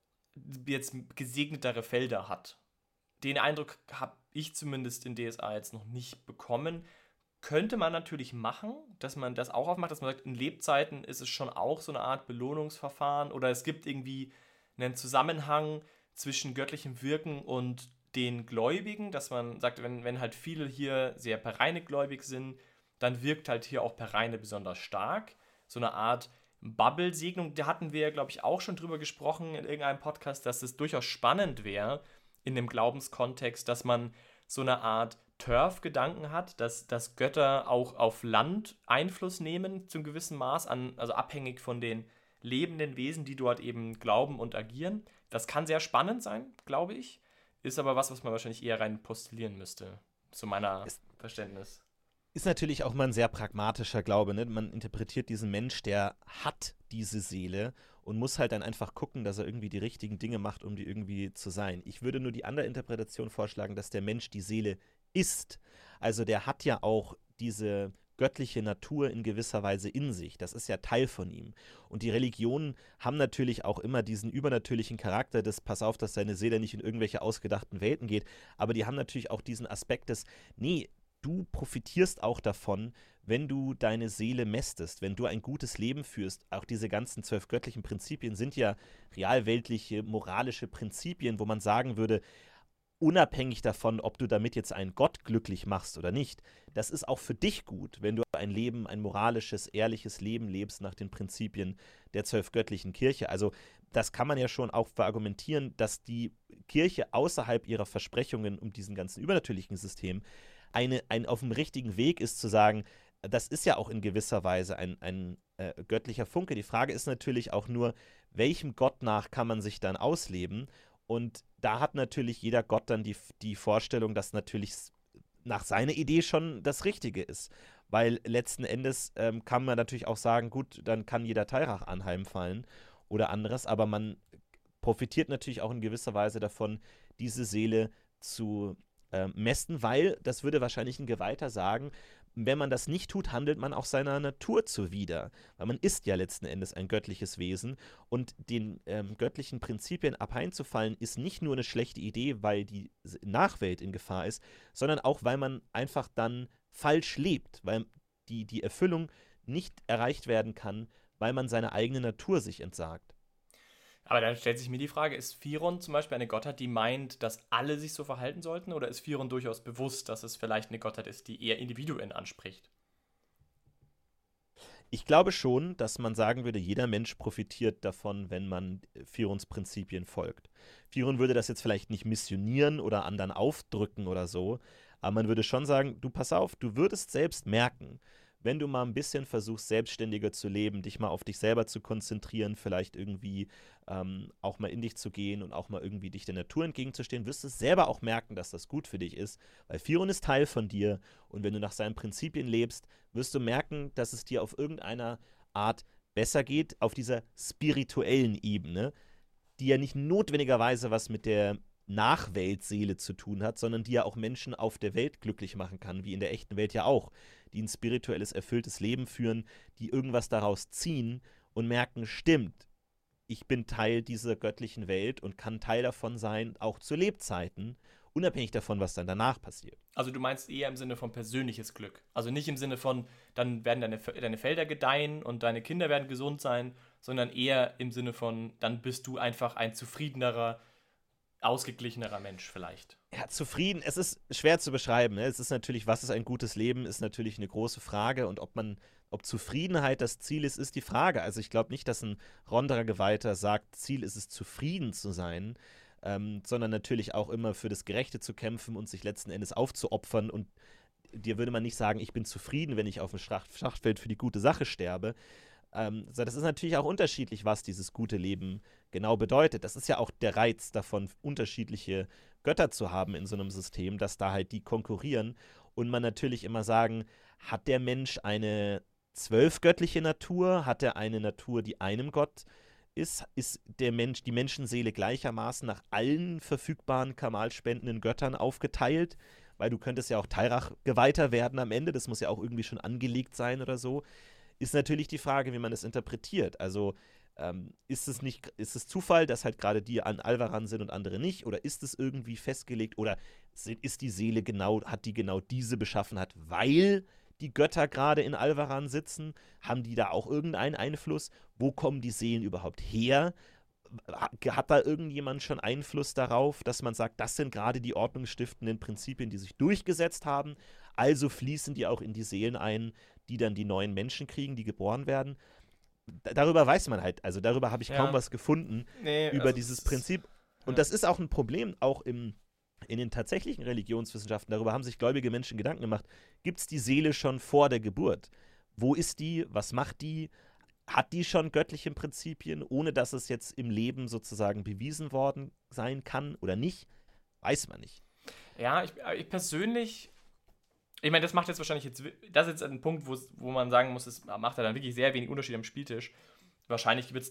jetzt gesegnetere Felder hat. Den Eindruck habe ich zumindest in DSA jetzt noch nicht bekommen. Könnte man natürlich machen, dass man das auch aufmacht, dass man sagt, in Lebzeiten ist es schon auch so eine Art Belohnungsverfahren oder es gibt irgendwie einen Zusammenhang zwischen göttlichem Wirken und den Gläubigen, dass man sagt, wenn halt viele hier sehr pereine gläubig sind, dann wirkt halt hier auch pereine besonders stark. So eine Art Bubble-Segnung, da hatten wir ja, glaube ich, auch schon drüber gesprochen in irgendeinem Podcast, dass es durchaus spannend wäre, in dem Glaubenskontext, dass man so eine Art Turf-Gedanken hat, dass Götter auch auf Land Einfluss nehmen zum gewissen Maß, also abhängig von den lebenden Wesen, die dort eben glauben und agieren. Das kann sehr spannend sein, glaube ich, ist aber was man wahrscheinlich eher rein postulieren müsste, zu meiner Verständnis. Ist natürlich auch mal ein sehr pragmatischer Glaube, ne? Man interpretiert diesen Mensch, der hat diese Seele und muss halt dann einfach gucken, dass er irgendwie die richtigen Dinge macht, um die irgendwie zu sein. Ich würde nur die andere Interpretation vorschlagen, dass der Mensch die Seele ist. Also der hat ja auch diese göttliche Natur in gewisser Weise in sich. Das ist ja Teil von ihm. Und die Religionen haben natürlich auch immer diesen übernatürlichen Charakter des, pass auf, dass deine Seele nicht in irgendwelche ausgedachten Welten geht, aber die haben natürlich auch diesen Aspekt des, nee, du profitierst auch davon, wenn du deine Seele mästest, wenn du ein gutes Leben führst. Auch diese ganzen 12 göttlichen Prinzipien sind ja realweltliche, moralische Prinzipien, wo man sagen würde, unabhängig davon, ob du damit jetzt einen Gott glücklich machst oder nicht, das ist auch für dich gut, wenn du ein moralisches, ehrliches Leben lebst nach den Prinzipien der 12 göttlichen Kirche. Also das kann man ja schon auch verargumentieren, dass die Kirche außerhalb ihrer Versprechungen um diesen ganzen übernatürlichen System auf dem richtigen Weg ist zu sagen, das ist ja auch in gewisser Weise ein göttlicher Funke. Die Frage ist natürlich auch nur, welchem Gott nach kann man sich dann ausleben? Und da hat natürlich jeder Gott dann die Vorstellung, dass natürlich nach seiner Idee schon das Richtige ist. Weil letzten Endes kann man natürlich auch sagen, gut, dann kann jeder Tairach anheimfallen oder anderes, aber man profitiert natürlich auch in gewisser Weise davon, diese Seele zu mästen, weil, das würde wahrscheinlich ein Geweihter sagen, wenn man das nicht tut, handelt man auch seiner Natur zuwider. Weil man ist ja letzten Endes ein göttliches Wesen und den göttlichen Prinzipien abheinzufallen ist nicht nur eine schlechte Idee, weil die Nachwelt in Gefahr ist, sondern auch, weil man einfach dann falsch lebt, weil die Erfüllung nicht erreicht werden kann, weil man seiner eigenen Natur sich entsagt. Aber dann stellt sich mir die Frage, ist Firon zum Beispiel eine Gottheit, die meint, dass alle sich so verhalten sollten? Oder ist Firon durchaus bewusst, dass es vielleicht eine Gottheit ist, die eher Individuen anspricht? Ich glaube schon, dass man sagen würde, jeder Mensch profitiert davon, wenn man Firons Prinzipien folgt. Firon würde das jetzt vielleicht nicht missionieren oder anderen aufdrücken oder so, aber man würde schon sagen, du pass auf, du würdest selbst merken, wenn du mal ein bisschen versuchst, selbstständiger zu leben, dich mal auf dich selber zu konzentrieren, vielleicht irgendwie auch mal in dich zu gehen und auch mal irgendwie dich der Natur entgegenzustehen, wirst du selber auch merken, dass das gut für dich ist, weil Firon ist Teil von dir und wenn du nach seinen Prinzipien lebst, wirst du merken, dass es dir auf irgendeiner Art besser geht, auf dieser spirituellen Ebene, die ja nicht notwendigerweise was mit der Nachweltseele zu tun hat, sondern die ja auch Menschen auf der Welt glücklich machen kann, wie in der echten Welt ja auch, die ein spirituelles, erfülltes Leben führen, die irgendwas daraus ziehen und merken, stimmt, ich bin Teil dieser göttlichen Welt und kann Teil davon sein, auch zu Lebzeiten, unabhängig davon, was dann danach passiert. Also du meinst eher im Sinne von persönliches Glück. Also nicht im Sinne von, dann werden deine Felder gedeihen und deine Kinder werden gesund sein, sondern eher im Sinne von, dann bist du einfach ein zufriedenerer, ausgeglichenerer Mensch vielleicht. Ja, zufrieden, es ist schwer zu beschreiben. Ne? Es ist natürlich, was ist ein gutes Leben, ist natürlich eine große Frage und ob Zufriedenheit das Ziel ist, ist die Frage. Also ich glaube nicht, dass ein ronderer Geweihter sagt, Ziel ist es, zufrieden zu sein, sondern natürlich auch immer für das Gerechte zu kämpfen und sich letzten Endes aufzuopfern. Und dir würde man nicht sagen, ich bin zufrieden, wenn ich auf dem Schlachtfeld für die gute Sache sterbe. So, das ist natürlich auch unterschiedlich, was dieses gute Leben genau bedeutet. Das ist ja auch der Reiz davon, unterschiedliche Götter zu haben in so einem System, dass da halt die konkurrieren und man natürlich immer sagen, hat der Mensch eine zwölfgöttliche Natur? Hat er eine Natur, die einem Gott ist? Ist der Mensch, die Menschenseele gleichermaßen nach allen verfügbaren kamalspendenden Göttern aufgeteilt? Weil du könntest ja auch Tairach-Geweihter werden am Ende, das muss ja auch irgendwie schon angelegt sein oder so. Ist natürlich die Frage, wie man es interpretiert. Also ist es Zufall, dass halt gerade die an Alvaran sind und andere nicht? Oder ist es irgendwie festgelegt? Oder ist die Seele hat die genau diese Beschaffenheit, weil die Götter gerade in Alvaran sitzen? Haben die da auch irgendeinen Einfluss? Wo kommen die Seelen überhaupt her? Hat da irgendjemand schon Einfluss darauf, dass man sagt, das sind gerade die ordnungsstiftenden Prinzipien, die sich durchgesetzt haben? Also fließen die auch in die Seelen ein, die dann die neuen Menschen kriegen, die geboren werden. Darüber weiß man halt, also darüber habe ich kaum was gefunden, über also dieses Prinzip. Und das ist auch ein Problem, auch in den tatsächlichen Religionswissenschaften. Darüber haben sich gläubige Menschen Gedanken gemacht. Gibt es die Seele schon vor der Geburt? Wo ist die? Was macht die? Hat die schon göttliche Prinzipien, ohne dass es jetzt im Leben sozusagen bewiesen worden sein kann oder nicht? Weiß man nicht. Ja, ich persönlich, ich meine, das macht jetzt wahrscheinlich das ist jetzt ein Punkt, wo man sagen muss, es macht dann wirklich sehr wenig Unterschied am Spieltisch. Wahrscheinlich wird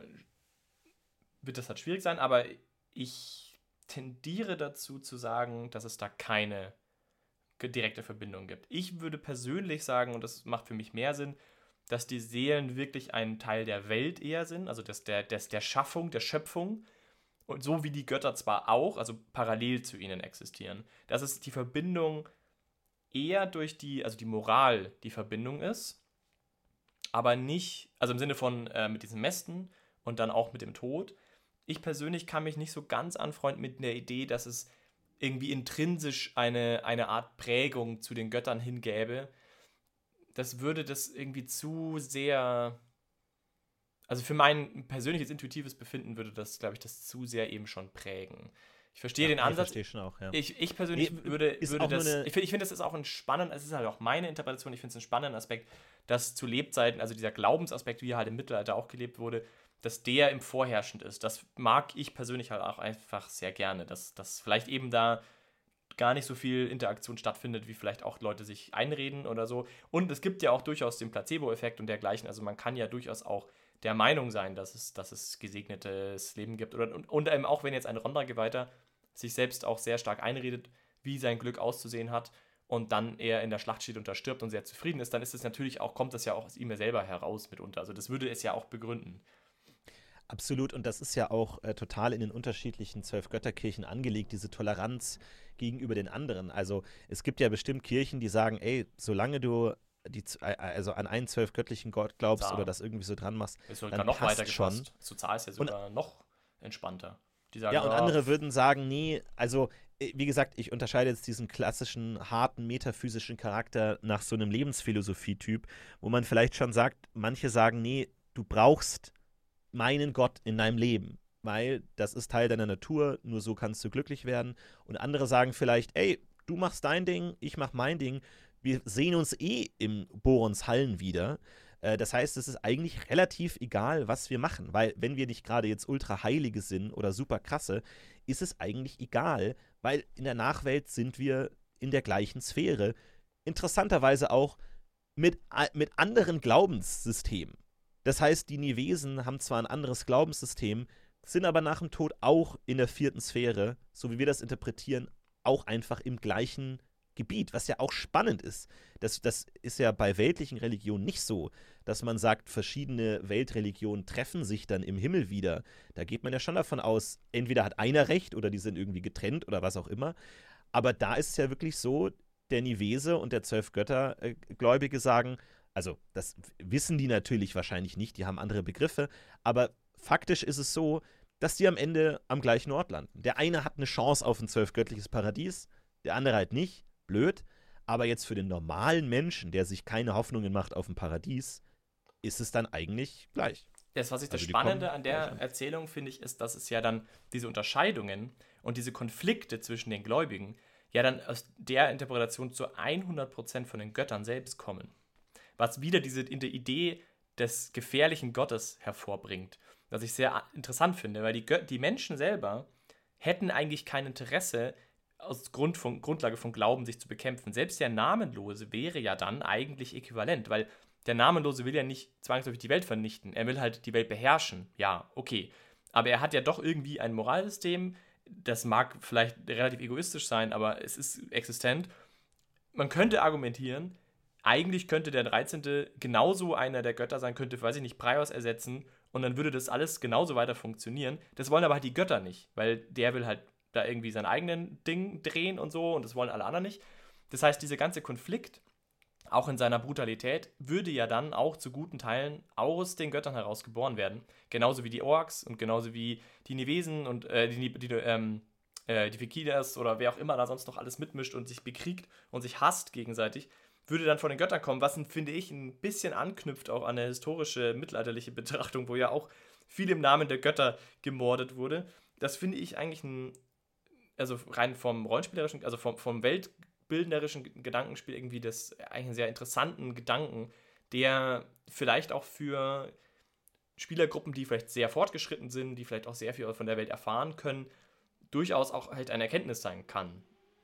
das halt schwierig sein, aber ich tendiere dazu zu sagen, dass es da keine direkte Verbindung gibt. Ich würde persönlich sagen, und das macht für mich mehr Sinn, dass die Seelen wirklich ein Teil der Welt eher sind, also der Schaffung, der Schöpfung, und so wie die Götter zwar auch, also parallel zu ihnen existieren. Dass es die Verbindung eher durch die Moral die Verbindung ist, aber nicht, also im Sinne von mit diesen Mästen und dann auch mit dem Tod. Ich persönlich kann mich nicht so ganz anfreunden mit der Idee, dass es irgendwie intrinsisch eine Art Prägung zu den Göttern hingäbe. Das würde das irgendwie zu sehr, also für mein persönliches intuitives Befinden würde das, glaube ich, das zu sehr eben schon prägen. Ich verstehe den Ansatz. Ich verstehe schon auch, ja. Ich persönlich würde das, ich finde, das ist auch es ist halt auch meine Interpretation, ich finde es einen spannenden Aspekt, dass zu Lebzeiten, also dieser Glaubensaspekt, wie er halt im Mittelalter auch gelebt wurde, dass der im Vorherrschend ist. Das mag ich persönlich halt auch einfach sehr gerne, dass vielleicht eben da gar nicht so viel Interaktion stattfindet, wie vielleicht auch Leute sich einreden oder so. Und es gibt ja auch durchaus den Placebo-Effekt und dergleichen. Also man kann ja durchaus auch der Meinung sein, dass es gesegnetes Leben gibt. Und eben auch, wenn jetzt ein Ronda-Geweihter sich selbst auch sehr stark einredet, wie sein Glück auszusehen hat und dann er in der Schlacht steht und da stirbt und sehr zufrieden ist, dann ist es natürlich auch, kommt das ja auch aus ihm selber heraus mitunter. Also das würde es ja auch begründen. Absolut, und das ist ja auch total in den unterschiedlichen 12 Götterkirchen angelegt, diese Toleranz gegenüber den anderen. Also es gibt ja bestimmt Kirchen, die sagen, ey, solange du also an einen zwölfgöttlichen Gott glaubst Zar. oder das irgendwie so dran machst, Ist dann sogar noch weiter passt schon. gefasst. Zu Zar ist ja sogar noch entspannter. Die sagen, Ja, und andere würden sagen, nee, also wie gesagt, ich unterscheide jetzt diesen klassischen, harten, metaphysischen Charakter nach so einem Lebensphilosophie-Typ, wo man vielleicht schon sagt, manche sagen, nee, du brauchst meinen Gott in deinem Leben, weil das ist Teil deiner Natur, nur so kannst du glücklich werden. Und andere sagen vielleicht, ey, du machst dein Ding, ich mach mein Ding, wir sehen uns im Borons Hallen wieder. Das heißt, es ist eigentlich relativ egal, was wir machen, weil wenn wir nicht gerade jetzt ultra heilige sind oder super krasse, ist es eigentlich egal, weil in der Nachwelt sind wir in der gleichen Sphäre. Interessanterweise auch mit anderen Glaubenssystemen. Das heißt, die Nivesen haben zwar ein anderes Glaubenssystem, sind aber nach dem Tod auch in der 4. Sphäre, so wie wir das interpretieren, auch einfach im gleichen Gebiet, was ja auch spannend ist. Das ist ja bei weltlichen Religionen nicht so, dass man sagt, verschiedene Weltreligionen treffen sich dann im Himmel wieder. Da geht man ja schon davon aus, entweder hat einer recht oder die sind irgendwie getrennt oder was auch immer. Aber da ist es ja wirklich so, der Nivese und der Zwölfgöttergläubige sagen, also das wissen die natürlich wahrscheinlich nicht, die haben andere Begriffe, aber faktisch ist es so, dass die am Ende am gleichen Ort landen. Der eine hat eine Chance auf ein zwölfgöttliches Paradies, der andere halt nicht. Blöd, aber jetzt für den normalen Menschen, der sich keine Hoffnungen macht auf ein Paradies, ist es dann eigentlich gleich. Das Spannende an der Erzählung, finde ich, ist, dass es ja dann diese Unterscheidungen und diese Konflikte zwischen den Gläubigen ja dann aus der Interpretation zu 100% von den Göttern selbst kommen. Was wieder diese Idee des gefährlichen Gottes hervorbringt. Was ich sehr interessant finde, weil die Menschen selber hätten eigentlich kein Interesse, aus Grundlage von Glauben sich zu bekämpfen. Selbst der Namenlose wäre ja dann eigentlich äquivalent, weil der Namenlose will ja nicht zwangsläufig die Welt vernichten, er will halt die Welt beherrschen. Ja, okay. Aber er hat ja doch irgendwie ein Moralsystem, das mag vielleicht relativ egoistisch sein, aber es ist existent. Man könnte argumentieren, eigentlich könnte der 13. genauso einer der Götter sein, könnte, weiß ich nicht, Praios ersetzen und dann würde das alles genauso weiter funktionieren. Das wollen aber halt die Götter nicht, weil der will halt da irgendwie sein eigenen Ding drehen und so und das wollen alle anderen nicht. Das heißt, dieser ganze Konflikt, auch in seiner Brutalität, würde ja dann auch zu guten Teilen aus den Göttern heraus geboren werden. Genauso wie die Orks und genauso wie die Nivesen und die Vekidas oder wer auch immer da sonst noch alles mitmischt und sich bekriegt und sich hasst gegenseitig, würde dann von den Göttern kommen, was, finde ich, ein bisschen anknüpft auch an eine historische, mittelalterliche Betrachtung, wo ja auch viel im Namen der Götter gemordet wurde. Das finde ich eigentlich also rein vom rollenspielerischen, also vom weltbildnerischen Gedankenspiel irgendwie eigentlich einen sehr interessanten Gedanken, der vielleicht auch für Spielergruppen, die vielleicht sehr fortgeschritten sind, die vielleicht auch sehr viel von der Welt erfahren können, durchaus auch halt eine Erkenntnis sein kann.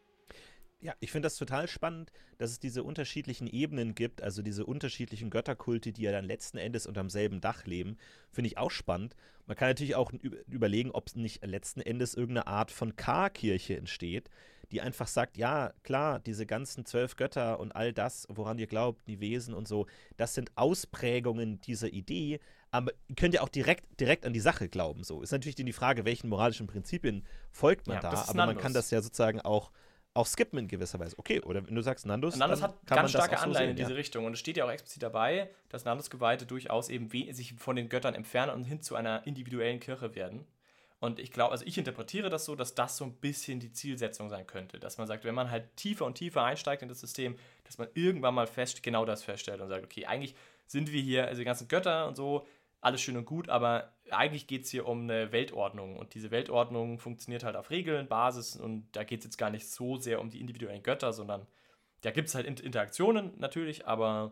Ja, ich finde das total spannend, dass es diese unterschiedlichen Ebenen gibt, also diese unterschiedlichen Götterkulte, die ja dann letzten Endes unterm selben Dach leben. Finde ich auch spannend. Man kann natürlich auch überlegen, ob nicht letzten Endes irgendeine Art von K-Kirche entsteht, die einfach sagt, ja, klar, diese ganzen 12 Götter und all das, woran ihr glaubt, die Wesen und so, das sind Ausprägungen dieser Idee, aber ihr könnt ja auch direkt an die Sache glauben. So ist natürlich die Frage, welchen moralischen Prinzipien folgt man da, aber man kann das ja sozusagen auch skippen in gewisser Weise. Okay, oder wenn du sagst Nandus, Nandus hat ganz starke Anleihen in diese ja. Richtung und es steht ja auch explizit dabei, dass Nandus-Geweihte durchaus eben sich von den Göttern entfernen und hin zu einer individuellen Kirche werden. Und ich glaube, also ich interpretiere das so, dass das so ein bisschen die Zielsetzung sein könnte, dass man sagt, wenn man halt tiefer und tiefer einsteigt in das System, dass man irgendwann mal genau das feststellt und sagt, okay, eigentlich sind wir hier, also die ganzen Götter und so, alles schön und gut, aber eigentlich geht es hier um eine Weltordnung und diese Weltordnung funktioniert halt auf Regeln, Basis und da geht es jetzt gar nicht so sehr um die individuellen Götter, sondern da gibt es halt Interaktionen natürlich, aber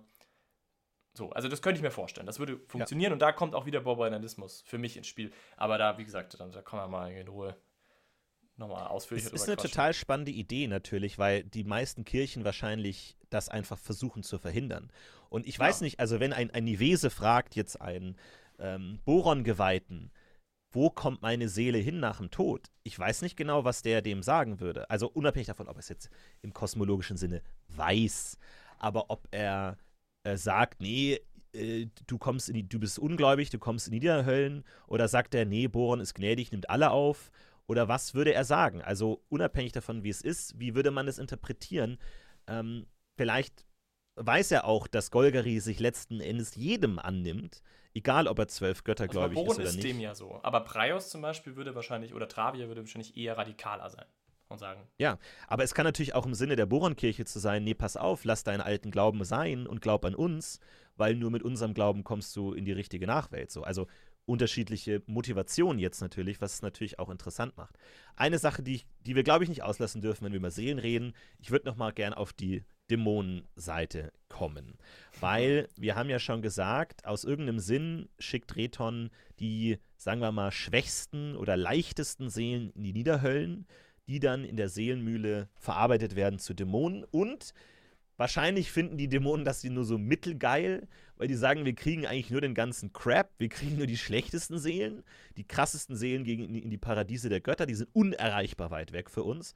so, also das könnte ich mir vorstellen, das würde funktionieren und da kommt auch wieder Boreanalismus für mich ins Spiel, aber da, wie gesagt, da kann man mal in Ruhe nochmal ausführlich drüber quatschen. Das ist eine total spannende Idee natürlich, weil die meisten Kirchen wahrscheinlich das einfach versuchen zu verhindern. Und ich weiß nicht, also wenn ein Nivese fragt jetzt einen Boron-Geweihten, wo kommt meine Seele hin nach dem Tod? Ich weiß nicht genau, was der dem sagen würde. Also unabhängig davon, ob er es jetzt im kosmologischen Sinne weiß, aber ob er sagt, nee, du bist ungläubig, du kommst in die Niederhöllen, oder sagt er, nee, Boron ist gnädig, nimmt alle auf, oder was würde er sagen? Also unabhängig davon, wie es ist, wie würde man es interpretieren? Vielleicht weiß ja auch, dass Golgari sich letzten Endes jedem annimmt, egal ob er 12 göttergläubig ist oder nicht. ist dem ja so. Aber Praios zum Beispiel würde wahrscheinlich, oder Travia würde wahrscheinlich eher radikaler sein und sagen. Ja, aber es kann natürlich auch im Sinne der Boronkirche zu sein, nee, pass auf, lass deinen alten Glauben sein und glaub an uns, weil nur mit unserem Glauben kommst du in die richtige Nachwelt. So. Also unterschiedliche Motivationen jetzt natürlich, was es natürlich auch interessant macht. Eine Sache, die wir, glaube ich, nicht auslassen dürfen, wenn wir über Seelen reden, ich würde noch mal gern auf die Dämonenseite kommen. Weil wir haben ja schon gesagt, aus irgendeinem Sinn schickt Reton die, sagen wir mal, schwächsten oder leichtesten Seelen in die Niederhöllen, die dann in der Seelenmühle verarbeitet werden zu Dämonen. Und wahrscheinlich finden die Dämonen das nur so mittelgeil, weil die sagen, wir kriegen eigentlich nur den ganzen Crap, wir kriegen nur die schlechtesten Seelen. Die krassesten Seelen gehen in die Paradiese der Götter, die sind unerreichbar weit weg für uns.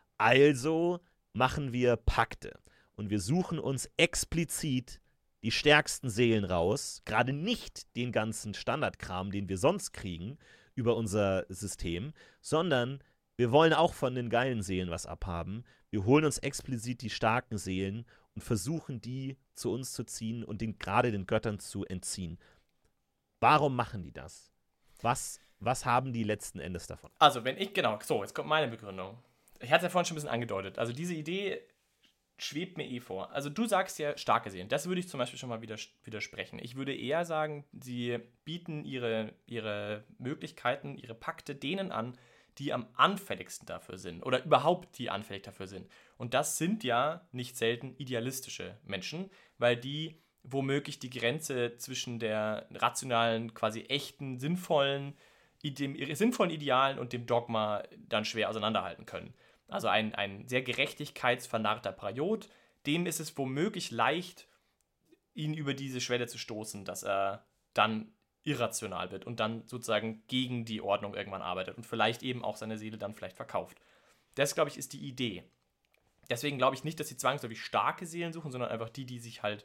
Also machen wir Pakte. Und wir suchen uns explizit die stärksten Seelen raus, gerade nicht den ganzen Standardkram, den wir sonst kriegen über unser System, sondern wir wollen auch von den geilen Seelen was abhaben. Wir holen uns explizit die starken Seelen und versuchen, die zu uns zu ziehen und gerade den Göttern zu entziehen. Warum machen die das? Was haben die letzten Endes davon? Also, jetzt kommt meine Begründung. Ich hatte es ja vorhin schon ein bisschen angedeutet. Also, diese Idee schwebt mir vor. Also, du sagst ja starke Seelen. Das würde ich zum Beispiel schon mal widersprechen. Ich würde eher sagen, sie bieten ihre Möglichkeiten, ihre Pakte denen an, die am anfälligsten dafür sind oder überhaupt die anfällig dafür sind. Und das sind ja nicht selten idealistische Menschen, weil die womöglich die Grenze zwischen der rationalen, quasi echten, sinnvollen Idealen und dem Dogma dann schwer auseinanderhalten können. Also ein sehr gerechtigkeitsvernarrter Priot, dem ist es womöglich leicht, ihn über diese Schwelle zu stoßen, dass er dann irrational wird und dann sozusagen gegen die Ordnung irgendwann arbeitet und vielleicht eben auch seine Seele dann vielleicht verkauft. Das, glaube ich, ist die Idee. Deswegen glaube ich nicht, dass sie zwangsläufig starke Seelen suchen, sondern einfach die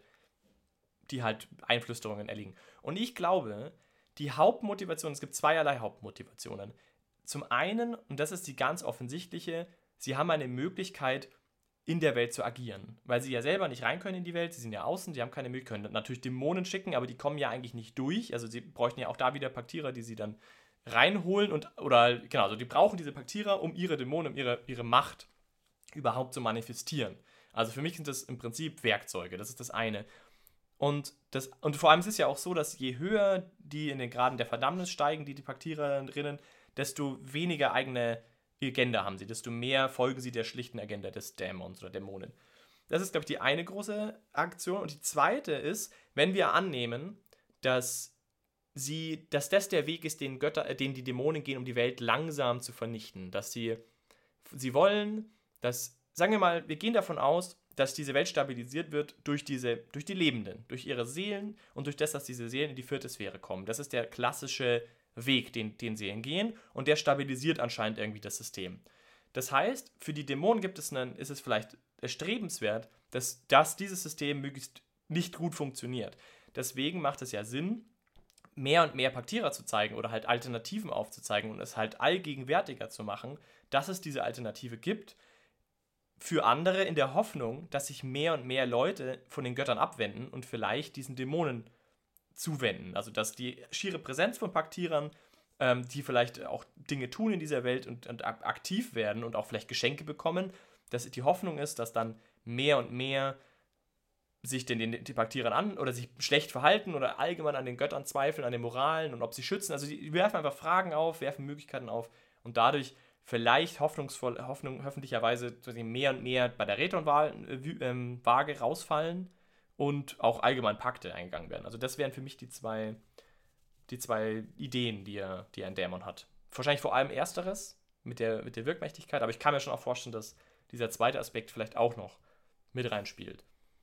halt Einflüsterungen erliegen. Und ich glaube, die Hauptmotivation, es gibt zweierlei Hauptmotivationen. Zum einen, und das ist die ganz offensichtliche, sie haben eine Möglichkeit, in der Welt zu agieren. Weil sie ja selber nicht rein können in die Welt, sie sind ja außen, sie haben keine Möglichkeit, können natürlich Dämonen schicken, aber die kommen ja eigentlich nicht durch. Also sie bräuchten ja auch da wieder Paktierer, die sie dann reinholen also die brauchen diese Paktierer, um ihre Dämonen, um ihre Macht überhaupt zu manifestieren. Also für mich sind das im Prinzip Werkzeuge, das ist das eine. Und vor allem ist es ja auch so, dass je höher die in den Graden der Verdammnis steigen, die Paktiererinnen, desto weniger eigene Agenda haben sie, desto mehr folgen sie der schlichten Agenda des Dämons oder Dämonen. Das ist, glaube ich, die eine große Aktion. Und die zweite ist, wenn wir annehmen, dass das der Weg ist, den die Dämonen gehen, um die Welt langsam zu vernichten. Dass sie wollen, dass, sagen wir mal, wir gehen davon aus, dass diese Welt stabilisiert wird durch die Lebenden, durch ihre Seelen und durch das, dass diese Seelen in die 4. Sphäre kommen. Das ist der klassische Weg, den Seelen gehen, und der stabilisiert anscheinend irgendwie das System. Das heißt, für die Dämonen ist es vielleicht erstrebenswert, dass dieses System möglichst nicht gut funktioniert. Deswegen macht es ja Sinn, mehr und mehr Paktierer zu zeigen oder halt Alternativen aufzuzeigen und es halt allgegenwärtiger zu machen, dass es diese Alternative gibt, für andere in der Hoffnung, dass sich mehr und mehr Leute von den Göttern abwenden und vielleicht diesen Dämonen zuwenden. Also dass die schiere Präsenz von Paktierern, die vielleicht auch Dinge tun in dieser Welt und aktiv werden und auch vielleicht Geschenke bekommen, dass die Hoffnung ist, dass dann mehr und mehr sich die Paktierern an oder sich schlecht verhalten oder allgemein an den Göttern zweifeln, an den Moralen und ob sie schützen. Also die werfen einfach Fragen auf, werfen Möglichkeiten auf und dadurch vielleicht hoffentlicherweise mehr und mehr bei der Reton-Waage rausfallen und auch allgemein Pakte eingegangen werden. Also das wären für mich die zwei Ideen, die ein Dämon hat. Wahrscheinlich vor allem ersteres mit der Wirkmächtigkeit, aber ich kann mir schon auch vorstellen, dass dieser zweite Aspekt vielleicht auch noch mit reinspielt.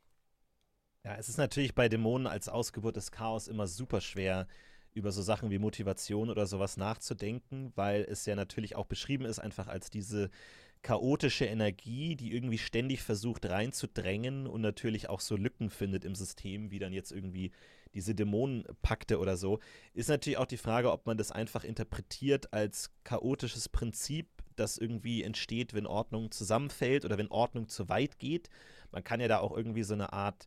Ja, es ist natürlich bei Dämonen als Ausgeburt des Chaos immer super schwer, über so Sachen wie Motivation oder sowas nachzudenken, weil es ja natürlich auch beschrieben ist, einfach als diese chaotische Energie, die irgendwie ständig versucht reinzudrängen und natürlich auch so Lücken findet im System, wie dann jetzt irgendwie diese Dämonenpakte oder so, ist natürlich auch die Frage, ob man das einfach interpretiert als chaotisches Prinzip, das irgendwie entsteht, wenn Ordnung zusammenfällt oder wenn Ordnung zu weit geht. Man kann ja da auch irgendwie so eine Art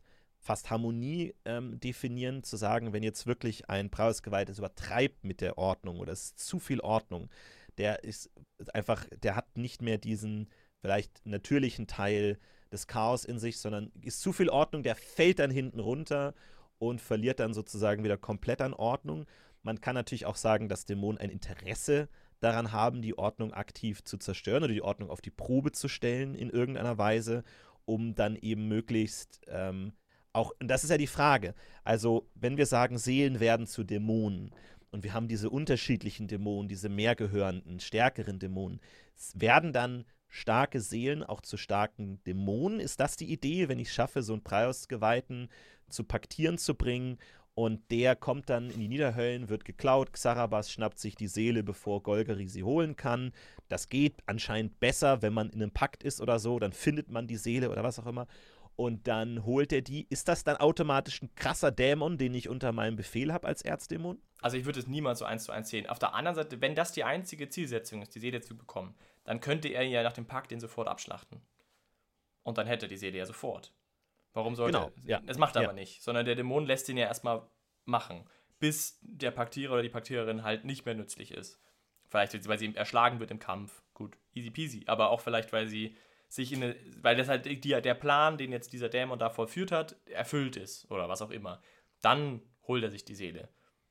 fast Harmonie definieren, zu sagen, wenn jetzt wirklich ein Brausgeweihtes es übertreibt mit der Ordnung oder es ist zu viel Ordnung, der ist einfach, der hat nicht mehr diesen vielleicht natürlichen Teil des Chaos in sich, sondern ist zu viel Ordnung, der fällt dann hinten runter und verliert dann sozusagen wieder komplett an Ordnung. Man kann natürlich auch sagen, dass Dämonen ein Interesse daran haben, die Ordnung aktiv zu zerstören oder die Ordnung auf die Probe zu stellen in irgendeiner Weise, um dann eben möglichst auch, und das ist ja die Frage, also wenn wir sagen, Seelen werden zu Dämonen und wir haben diese unterschiedlichen Dämonen, diese mehrgehörenden, stärkeren Dämonen, werden dann starke Seelen auch zu starken Dämonen? Ist das die Idee, wenn ich schaffe, so einen Preisgeweihten zu paktieren zu bringen und der kommt dann in die Niederhöllen, wird geklaut, Xarabas schnappt sich die Seele, bevor Golgari sie holen kann. Das geht anscheinend besser, wenn man in einem Pakt ist oder so, dann findet man die Seele oder was auch immer und dann holt er die. Ist das dann automatisch ein krasser Dämon, den ich unter meinem Befehl habe als Erzdämon? Also ich würde es niemals so 1:1 sehen. Auf der anderen Seite, wenn das die einzige Zielsetzung ist, die Seele zu bekommen, dann könnte er ja nach dem Pakt den sofort abschlachten. Und dann hätte er die Seele ja sofort. Warum sollte Genau, ja. Das macht er aber nicht, sondern der Dämon lässt ihn ja erstmal machen, bis der Paktierer oder die Paktiererin halt nicht mehr nützlich ist. Vielleicht, weil sie erschlagen wird im Kampf. Gut, easy peasy. Aber auch vielleicht, weil sie sich weil das halt der Plan, den jetzt dieser Dämon da vollführt hat, erfüllt ist oder was auch immer. Dann holt er sich die Seele.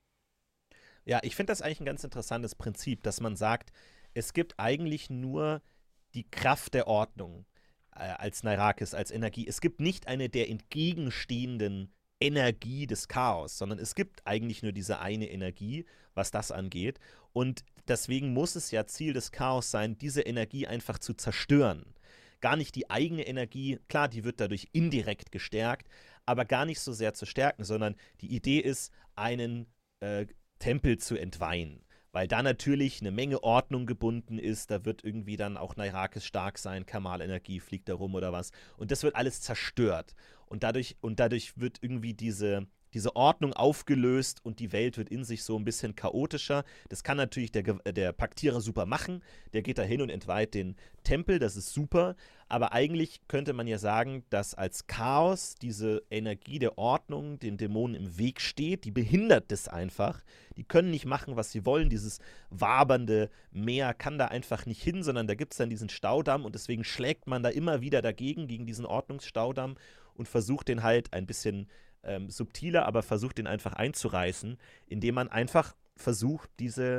Ja, ich finde das eigentlich ein ganz interessantes Prinzip, dass man sagt, es gibt eigentlich nur die Kraft der Ordnung als Nairakis, als Energie. Es gibt nicht eine der entgegenstehenden Energie des Chaos, sondern es gibt eigentlich nur diese eine Energie, was das angeht. Und deswegen muss es ja Ziel des Chaos sein, diese Energie einfach zu zerstören. Gar nicht die eigene Energie, klar, die wird dadurch indirekt gestärkt, aber gar nicht so sehr zu stärken, sondern die Idee ist, einen Tempel zu entweihen. Weil da natürlich eine Menge Ordnung gebunden ist, da wird irgendwie dann auch Nairakis stark sein, Kamal-Energie fliegt da rum oder was. Und das wird alles zerstört. Und dadurch wird irgendwie diese Ordnung aufgelöst und die Welt wird in sich so ein bisschen chaotischer. Das kann natürlich der Paktierer super machen. Der geht da hin und entweiht den Tempel, das ist super. Aber eigentlich könnte man ja sagen, dass als Chaos diese Energie der Ordnung den Dämonen im Weg steht. Die behindert das einfach. Die können nicht machen, was sie wollen. Dieses wabernde Meer kann da einfach nicht hin, sondern da gibt es dann diesen Staudamm und deswegen schlägt man da immer wieder dagegen, gegen diesen Ordnungsstaudamm und versucht den halt ein bisschen subtiler, aber versucht den einfach einzureißen, indem man einfach versucht,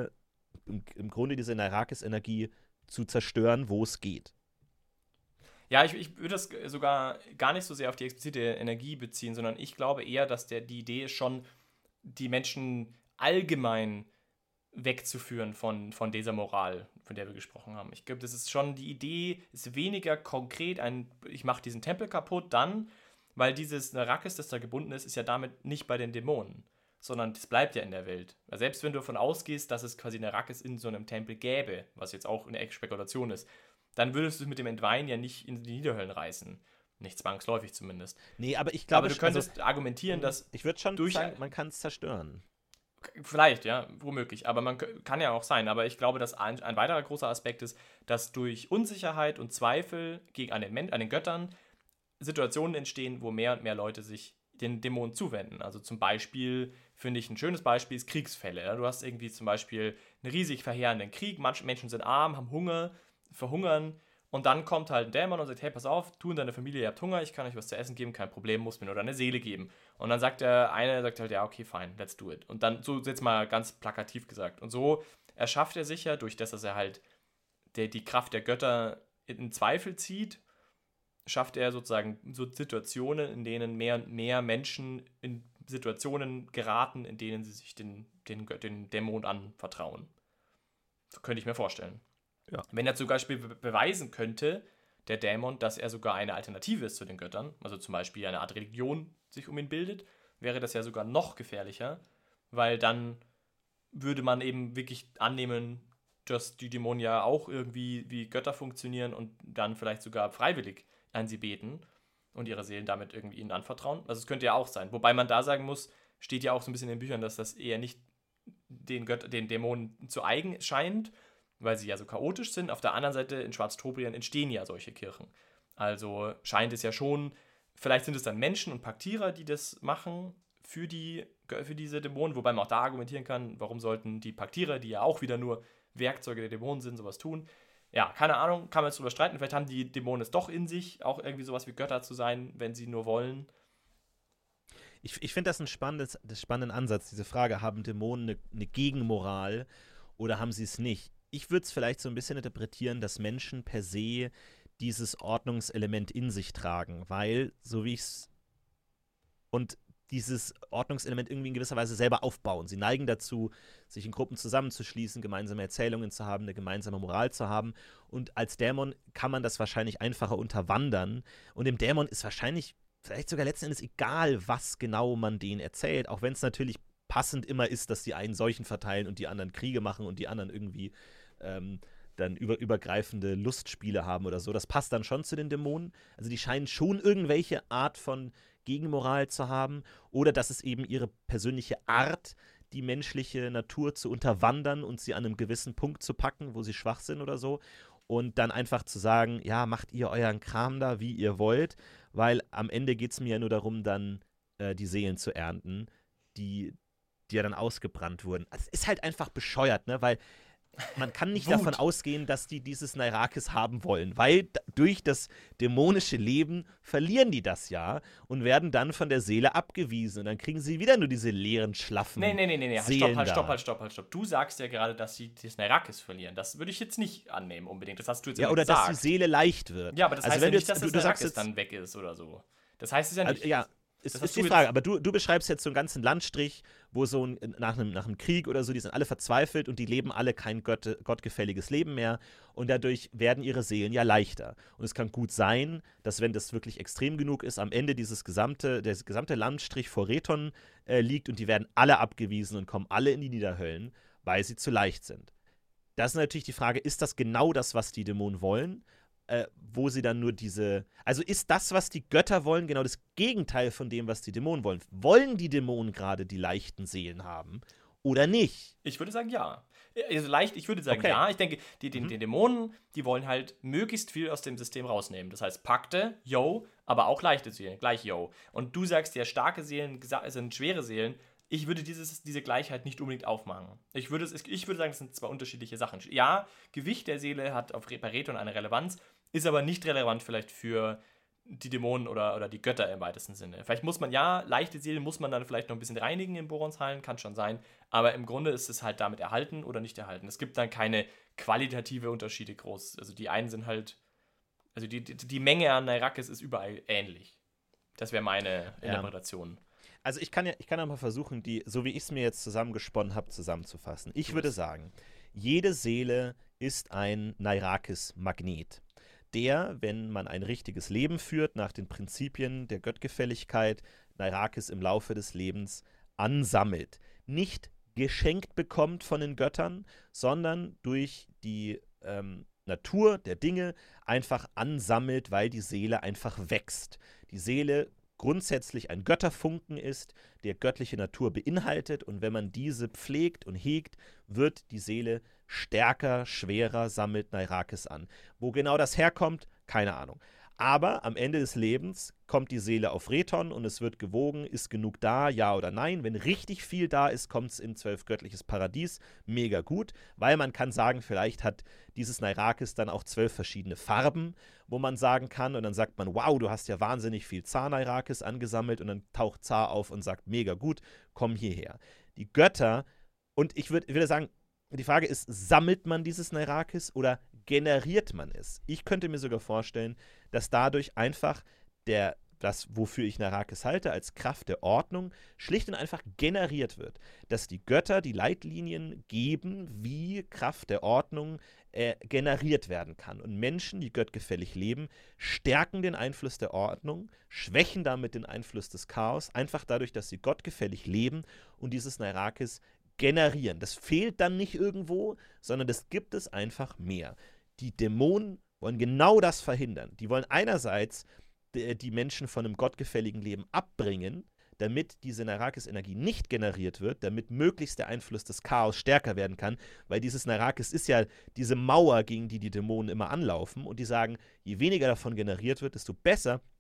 im Grunde diese Nairakis-Energie zu zerstören, wo es geht. Ja, ich würde das sogar gar nicht so sehr auf die explizite Energie beziehen, sondern ich glaube eher, dass die Idee ist schon, die Menschen allgemein wegzuführen von dieser Moral, von der wir gesprochen haben. Ich glaube, das ist schon, die Idee ist weniger konkret, ich mache diesen Tempel kaputt, dann, weil dieses Nairakis, das da gebunden ist, ist ja damit nicht bei den Dämonen, sondern das bleibt ja in der Welt. Also selbst wenn du davon ausgehst, dass es quasi Nairakis in so einem Tempel gäbe, was jetzt auch eine Spekulation ist, dann würdest du es mit dem Entweihen ja nicht in die Niederhöllen reißen. Nicht zwangsläufig zumindest. Nee, aber ich glaube... Aber du könntest argumentieren, dass... Ich würde schon sagen, man kann es zerstören. Vielleicht, ja, womöglich. Aber man kann ja auch sein. Aber ich glaube, dass ein weiterer großer Aspekt ist, dass durch Unsicherheit und Zweifel an den Göttern Situationen entstehen, wo mehr und mehr Leute sich den Dämonen zuwenden. Also zum Beispiel, finde ich, ein schönes Beispiel ist Kriegsfälle. Ja? Du hast irgendwie zum Beispiel einen riesig verheerenden Krieg, manche Menschen sind arm, haben Hunger, verhungern und dann kommt halt ein Dämon und sagt, hey, pass auf, du und deine Familie, ihr habt Hunger, ich kann euch was zu essen geben, kein Problem, muss mir nur deine Seele geben. Und dann sagt der eine, halt, ja, okay, fine, let's do it. Und dann, so jetzt mal ganz plakativ gesagt. Und so erschafft er sich ja, durch das, dass er halt die Kraft der Götter in Zweifel zieht, schafft er sozusagen so Situationen, in denen mehr und mehr Menschen in Situationen geraten, in denen sie sich den Dämon anvertrauen. So könnte ich mir vorstellen. Ja. Wenn er zum Beispiel beweisen könnte, der Dämon, dass er sogar eine Alternative ist zu den Göttern, also zum Beispiel eine Art Religion sich um ihn bildet, wäre das ja sogar noch gefährlicher, weil dann würde man eben wirklich annehmen, dass die Dämonen ja auch irgendwie wie Götter funktionieren und dann vielleicht sogar freiwillig an sie beten und ihre Seelen damit irgendwie ihnen anvertrauen. Also es könnte ja auch sein. Wobei man da sagen muss, steht ja auch so ein bisschen in den Büchern, dass das eher nicht den Dämonen zu eigen scheint, weil sie ja so chaotisch sind. Auf der anderen Seite in Schwarztobrien entstehen ja solche Kirchen. Also scheint es ja schon Vielleicht sind es dann Menschen und Paktierer, die das machen für diese Dämonen, wobei man auch da argumentieren kann, warum sollten die Paktierer, die ja auch wieder nur Werkzeuge der Dämonen sind, sowas tun. Ja, keine Ahnung, kann man jetzt drüber streiten. Vielleicht haben die Dämonen es doch in sich, auch irgendwie sowas wie Götter zu sein, wenn sie nur wollen. Ich finde das einen spannenden Ansatz, diese Frage, haben Dämonen eine Gegenmoral oder haben sie es nicht? Ich würde es vielleicht so ein bisschen interpretieren, dass Menschen per se dieses Ordnungselement in sich tragen, weil, so wie ich es und dieses Ordnungselement irgendwie in gewisser Weise selber aufbauen. Sie neigen dazu, sich in Gruppen zusammenzuschließen, gemeinsame Erzählungen zu haben, eine gemeinsame Moral zu haben. Und als Dämon kann man das wahrscheinlich einfacher unterwandern. Und dem Dämon ist wahrscheinlich vielleicht sogar letzten Endes egal, was genau man denen erzählt, auch wenn es natürlich passend immer ist, dass die einen Seuchen verteilen und die anderen Kriege machen und die anderen irgendwie dann übergreifende Lustspiele haben oder so. Das passt dann schon zu den Dämonen. Also die scheinen schon irgendwelche Art von Gegenmoral zu haben oder dass es eben ihre persönliche Art, die menschliche Natur zu unterwandern und sie an einem gewissen Punkt zu packen, wo sie schwach sind oder so. Und dann einfach zu sagen, ja, macht ihr euren Kram da, wie ihr wollt, weil am Ende geht es mir ja nur darum, dann die Seelen zu ernten, die ja dann ausgebrannt wurden. Also es ist halt einfach bescheuert, ne, weil man kann nicht davon ausgehen, dass die dieses Nairakis haben wollen, weil durch das dämonische Leben verlieren die das ja und werden dann von der Seele abgewiesen und dann kriegen sie wieder nur diese leeren, schlaffen Seelen. Stopp. Du sagst ja gerade, dass sie das Nairakis verlieren. Das würde ich jetzt nicht annehmen unbedingt. Das hast du jetzt ja, oder gesagt. Dass die Seele leicht wird. Ja, aber das heißt ja nicht, dass das Nairakis dann weg ist oder so. Das heißt es ja nicht. Ja. Ist die Frage, aber du beschreibst jetzt so einen ganzen Landstrich, wo so nach einem Krieg oder so, die sind alle verzweifelt und die leben alle kein gottgefälliges Leben mehr und dadurch werden ihre Seelen ja leichter. Und es kann gut sein, dass wenn das wirklich extrem genug ist, am Ende der gesamte Landstrich vor Rethon liegt und die werden alle abgewiesen und kommen alle in die Niederhöllen, weil sie zu leicht sind. Das ist natürlich die Frage, ist das genau das, was die Dämonen wollen? Wo sie dann nur also ist das, was die Götter wollen, genau das Gegenteil von dem, was die Dämonen wollen? Wollen die Dämonen gerade die leichten Seelen haben oder nicht? Ich würde sagen, ja. Also ich würde sagen, okay. Ja. Ich denke, die Dämonen, die wollen halt möglichst viel aus dem System rausnehmen. Das heißt, Pakte, aber auch leichte Seelen, gleich Und du sagst ja, starke Seelen sind schwere Seelen. Ich würde diese Gleichheit nicht unbedingt aufmachen. Ich würde sagen, das sind zwei unterschiedliche Sachen. Ja, Gewicht der Seele hat bei Rethon eine Relevanz, ist aber nicht relevant vielleicht für die Dämonen oder die Götter im weitesten Sinne. Vielleicht leichte Seelen muss man dann vielleicht noch ein bisschen reinigen in Boronshallen, kann schon sein, aber im Grunde ist es halt damit erhalten oder nicht erhalten. Es gibt dann keine qualitative Unterschiede groß. Also die einen sind halt, also die Menge an Nairakis ist überall ähnlich. Das wäre meine Interpretation. Also ich kann ja mal versuchen, so wie ich es mir jetzt zusammengesponnen habe, zusammenzufassen. Ich würde sagen, jede Seele ist ein Nairakis-Magnet, der, wenn man ein richtiges Leben führt, nach den Prinzipien der Göttgefälligkeit, Nairakis im Laufe des Lebens ansammelt. Nicht geschenkt bekommt von den Göttern, sondern durch die Natur der Dinge einfach ansammelt, weil die Seele einfach wächst. Die Seele grundsätzlich ein Götterfunken ist, der göttliche Natur beinhaltet und wenn man diese pflegt und hegt, wird die Seele stärker, schwerer, sammelt Nairakis an. Wo genau das herkommt, keine Ahnung. Aber am Ende des Lebens kommt die Seele auf Rethon und es wird gewogen, ist genug da, ja oder nein. Wenn richtig viel da ist, kommt es in 12 göttliches Paradies. Mega gut, weil man kann sagen, vielleicht hat dieses Nairakis dann auch 12 verschiedene Farben, wo man sagen kann und dann sagt man, wow, du hast ja wahnsinnig viel Zar-Nairakis angesammelt und dann taucht Zar auf und sagt, mega gut, komm hierher. Die Götter, und ich würde sagen, die Frage ist, sammelt man dieses Nairakis oder generiert man es? Ich könnte mir sogar vorstellen, dass dadurch einfach das, wofür ich Nairakis halte, als Kraft der Ordnung, schlicht und einfach generiert wird. Dass die Götter die Leitlinien geben, wie Kraft der Ordnung generiert werden kann. Und Menschen, die göttgefällig leben, stärken den Einfluss der Ordnung, schwächen damit den Einfluss des Chaos, einfach dadurch, dass sie gottgefällig leben und dieses Nairakis generieren. Das fehlt dann nicht irgendwo, sondern das gibt es einfach mehr. Die Dämonen wollen genau das verhindern. Die wollen einerseits die Menschen von einem gottgefälligen Leben abbringen, damit diese Nairakis-Energie nicht generiert wird, damit möglichst der Einfluss des Chaos stärker werden kann, weil dieses Nairakis ist ja diese Mauer, gegen die die Dämonen immer anlaufen und die sagen, je weniger davon generiert wird, desto besser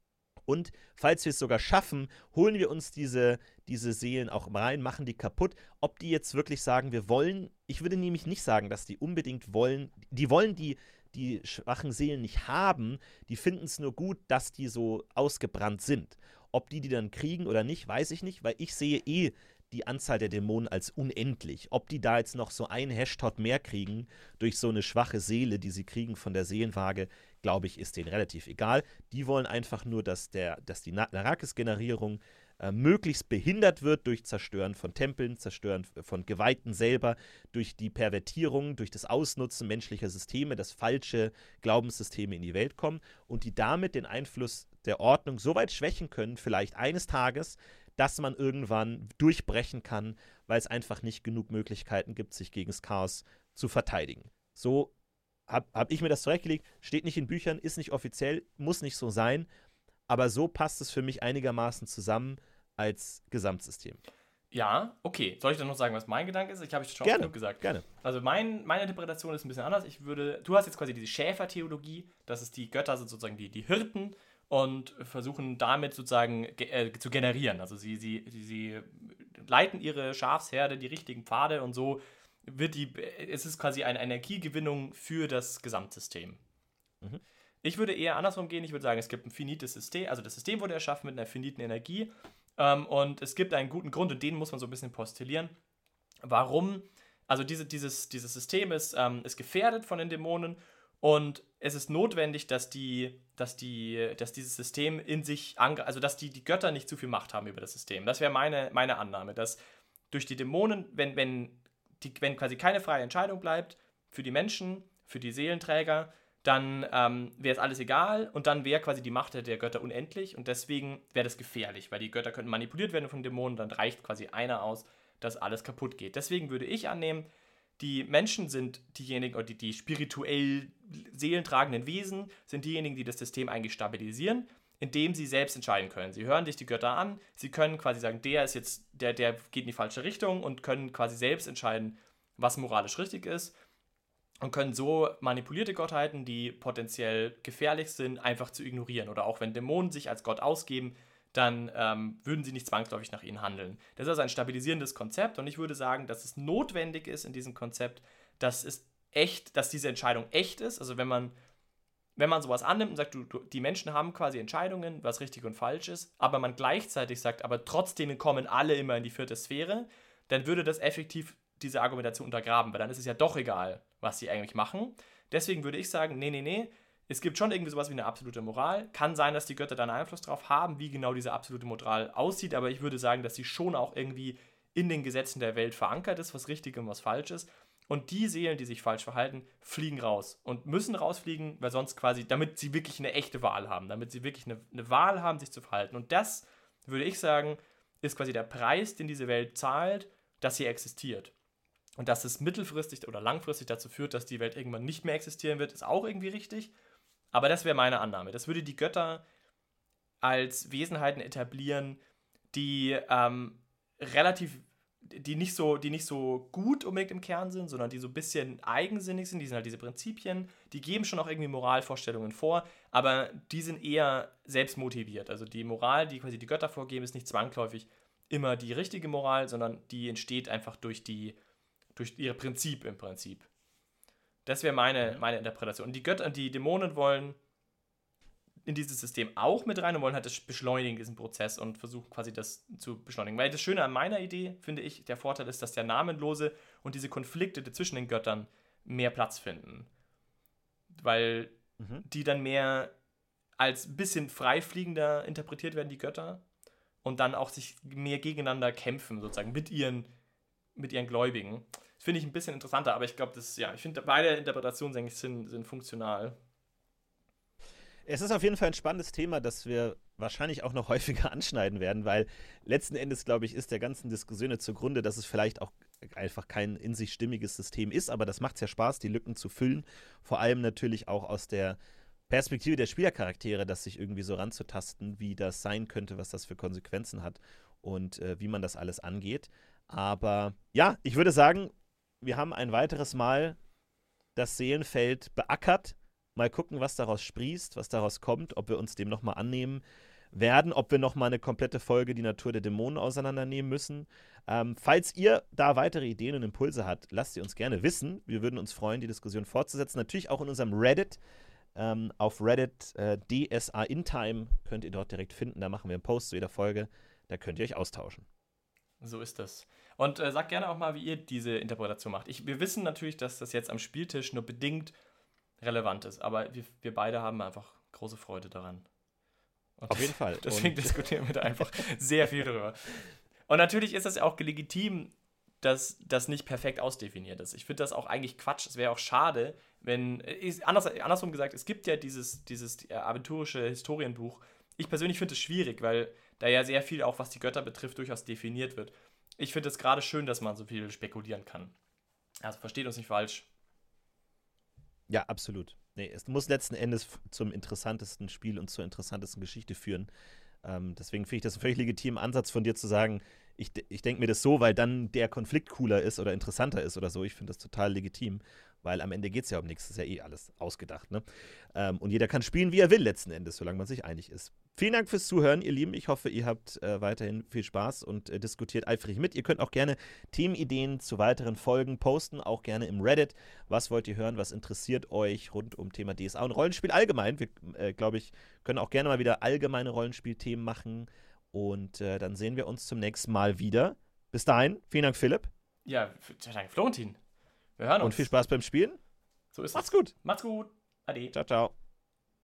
Und falls wir es sogar schaffen, holen wir uns diese Seelen auch rein, machen die kaputt. Ob die jetzt wirklich sagen, wir wollen, ich würde nämlich nicht sagen, dass die unbedingt wollen, die schwachen Seelen nicht haben, die finden es nur gut, dass die so ausgebrannt sind. Ob die dann kriegen oder nicht, weiß ich nicht, weil ich sehe die Anzahl der Dämonen als unendlich. Ob die da jetzt noch so ein Hashtag mehr kriegen durch so eine schwache Seele, die sie kriegen von der Seelenwaage, glaube ich, ist denen relativ egal. Die wollen einfach nur, dass die Narakis-Generierung möglichst behindert wird durch Zerstören von Tempeln, Zerstören von Geweihten selber, durch die Pervertierung, durch das Ausnutzen menschlicher Systeme, dass falsche Glaubenssysteme in die Welt kommen und die damit den Einfluss der Ordnung so weit schwächen können, vielleicht eines Tages, dass man irgendwann durchbrechen kann, weil es einfach nicht genug Möglichkeiten gibt, sich gegen das Chaos zu verteidigen. So hab ich mir das zurechtgelegt, steht nicht in Büchern, ist nicht offiziell, muss nicht so sein, aber so passt es für mich einigermaßen zusammen als Gesamtsystem. Ja, okay. Soll ich dann noch sagen, was mein Gedanke ist? Ich habe schon Gerne, genug gesagt. Gerne. Also meine Interpretation ist ein bisschen anders. Du hast jetzt quasi diese Schäfertheologie, dass es die Götter sind sozusagen die Hirten und versuchen damit sozusagen zu generieren. Also sie leiten ihre Schafsherde die richtigen Pfade und so es ist quasi eine Energiegewinnung für das Gesamtsystem. Mhm. Ich würde eher andersrum gehen. Ich würde sagen, es gibt ein finites System. Also das System wurde erschaffen mit einer finiten Energie. Und es gibt einen guten Grund und den muss man so ein bisschen postulieren. Warum? Also dieses System ist gefährdet von den Dämonen und es ist notwendig, dass dieses System in sich, also dass die Götter nicht zu viel Macht haben über das System. Das wäre meine Annahme, dass durch die Dämonen, wenn quasi keine freie Entscheidung bleibt für die Menschen, für die Seelenträger, dann wäre es alles egal und dann wäre quasi die Macht der Götter unendlich und deswegen wäre das gefährlich, weil die Götter könnten manipuliert werden von Dämonen, dann reicht quasi einer aus, dass alles kaputt geht. Deswegen würde ich annehmen, die Menschen sind diejenigen, oder die spirituell seelentragenden Wesen, sind diejenigen, die das System eigentlich stabilisieren, indem sie selbst entscheiden können. Sie hören sich die Götter an, sie können quasi sagen, der ist jetzt, der geht in die falsche Richtung und können quasi selbst entscheiden, was moralisch richtig ist. Und können so manipulierte Gottheiten, die potenziell gefährlich sind, einfach zu ignorieren. Oder auch wenn Dämonen sich als Gott ausgeben, dann würden sie nicht zwangsläufig nach ihnen handeln. Das ist also ein stabilisierendes Konzept und ich würde sagen, dass es notwendig ist in diesem Konzept, dass diese Entscheidung echt ist. Also wenn man sowas annimmt und sagt, die Menschen haben quasi Entscheidungen, was richtig und falsch ist, aber man gleichzeitig sagt, aber trotzdem kommen alle immer in die 4. Sphäre, dann würde das effektiv diese Argumentation untergraben, weil dann ist es ja doch egal, was sie eigentlich machen. Deswegen würde ich sagen, nee, es gibt schon irgendwie sowas wie eine absolute Moral. Kann sein, dass die Götter da einen Einfluss drauf haben, wie genau diese absolute Moral aussieht, aber ich würde sagen, dass sie schon auch irgendwie in den Gesetzen der Welt verankert ist, was richtig und was falsch ist. Und die Seelen, die sich falsch verhalten, fliegen raus und müssen rausfliegen, weil sonst quasi, damit sie wirklich eine echte Wahl haben, damit sie wirklich eine Wahl haben, sich zu verhalten. Und das, würde ich sagen, ist quasi der Preis, den diese Welt zahlt, dass sie existiert. Und dass es mittelfristig oder langfristig dazu führt, dass die Welt irgendwann nicht mehr existieren wird, ist auch irgendwie richtig. Aber das wäre meine Annahme. Das würde die Götter als Wesenheiten etablieren, die nicht so gut unbedingt im Kern sind, sondern die so ein bisschen eigensinnig sind. Die sind halt diese Prinzipien. Die geben schon auch irgendwie Moralvorstellungen vor, aber die sind eher selbstmotiviert. Also die Moral, die quasi die Götter vorgeben, ist nicht zwangsläufig immer die richtige Moral, sondern die entsteht einfach durch ihr Prinzip im Prinzip. Das wäre meine Interpretation. Und die Götter, die Dämonen wollen in dieses System auch mit rein und wollen halt das beschleunigen, diesen Prozess und versuchen quasi das zu beschleunigen. Weil das Schöne an meiner Idee, finde ich, der Vorteil ist, dass der Namenlose und diese Konflikte zwischen den Göttern mehr Platz finden. Weil die dann mehr als ein bisschen freifliegender interpretiert werden, die Götter, und dann auch sich mehr gegeneinander kämpfen, sozusagen, mit ihren Gläubigen. Das finde ich ein bisschen interessanter, aber ich glaube, ich finde, beide Interpretationen eigentlich sind funktional. Es ist auf jeden Fall ein spannendes Thema, das wir wahrscheinlich auch noch häufiger anschneiden werden, weil letzten Endes, glaube ich, ist der ganzen Diskussion zugrunde, dass es vielleicht auch einfach kein in sich stimmiges System ist, aber das macht es ja Spaß, die Lücken zu füllen. Vor allem natürlich auch aus der Perspektive der Spielercharaktere, das sich irgendwie so ranzutasten, wie das sein könnte, was das für Konsequenzen hat und wie man das alles angeht. Aber ja, ich würde sagen, wir haben ein weiteres Mal das Seelenfeld beackert. Mal gucken, was daraus sprießt, was daraus kommt, ob wir uns dem nochmal annehmen. werden, ob wir nochmal eine komplette Folge die Natur der Dämonen auseinandernehmen müssen. Falls ihr da weitere Ideen und Impulse habt, lasst sie uns gerne wissen. Wir würden uns freuen, die Diskussion fortzusetzen. Natürlich auch in unserem Reddit. Auf Reddit DSA InTime könnt ihr dort direkt finden. Da machen wir einen Post zu jeder Folge. Da könnt ihr euch austauschen. So ist das. Und sagt gerne auch mal, wie ihr diese Interpretation macht. Wir wissen natürlich, dass das jetzt am Spieltisch nur bedingt relevant ist, aber wir beide haben einfach große Freude daran. Und auf jeden Fall. Deswegen diskutieren wir da einfach sehr viel drüber. Und natürlich ist das ja auch legitim, dass das nicht perfekt ausdefiniert ist. Ich finde das auch eigentlich Quatsch. Es wäre auch schade, wenn, andersrum gesagt, es gibt ja dieses aventurische Historienbuch. Ich persönlich finde es schwierig, weil da ja sehr viel, auch was die Götter betrifft, durchaus definiert wird. Ich finde es gerade schön, dass man so viel spekulieren kann. Also versteht uns nicht falsch. Ja, absolut. Nee, es muss letzten Endes zum interessantesten Spiel und zur interessantesten Geschichte führen. Deswegen finde ich das einen völlig legitimen Ansatz von dir zu sagen, ich denke mir das so, weil dann der Konflikt cooler ist oder interessanter ist oder so. Ich finde das total legitim, weil am Ende geht es ja um nichts. Das ist ja eh alles ausgedacht, ne? Und jeder kann spielen, wie er will letzten Endes, solange man sich einig ist. Vielen Dank fürs Zuhören, ihr Lieben. Ich hoffe, ihr habt weiterhin viel Spaß und diskutiert eifrig mit. Ihr könnt auch gerne Themenideen zu weiteren Folgen posten, auch gerne im Reddit. Was wollt ihr hören? Was interessiert euch rund um Thema DSA und Rollenspiel allgemein? Wir, glaube ich, können auch gerne mal wieder allgemeine Rollenspielthemen machen. Und dann sehen wir uns zum nächsten Mal wieder. Bis dahin, vielen Dank, Philipp. Ja, danke, Florentin. Wir hören uns. Und viel Spaß beim Spielen. So ist es. Macht's gut. Macht's gut. Ade. Ciao, ciao.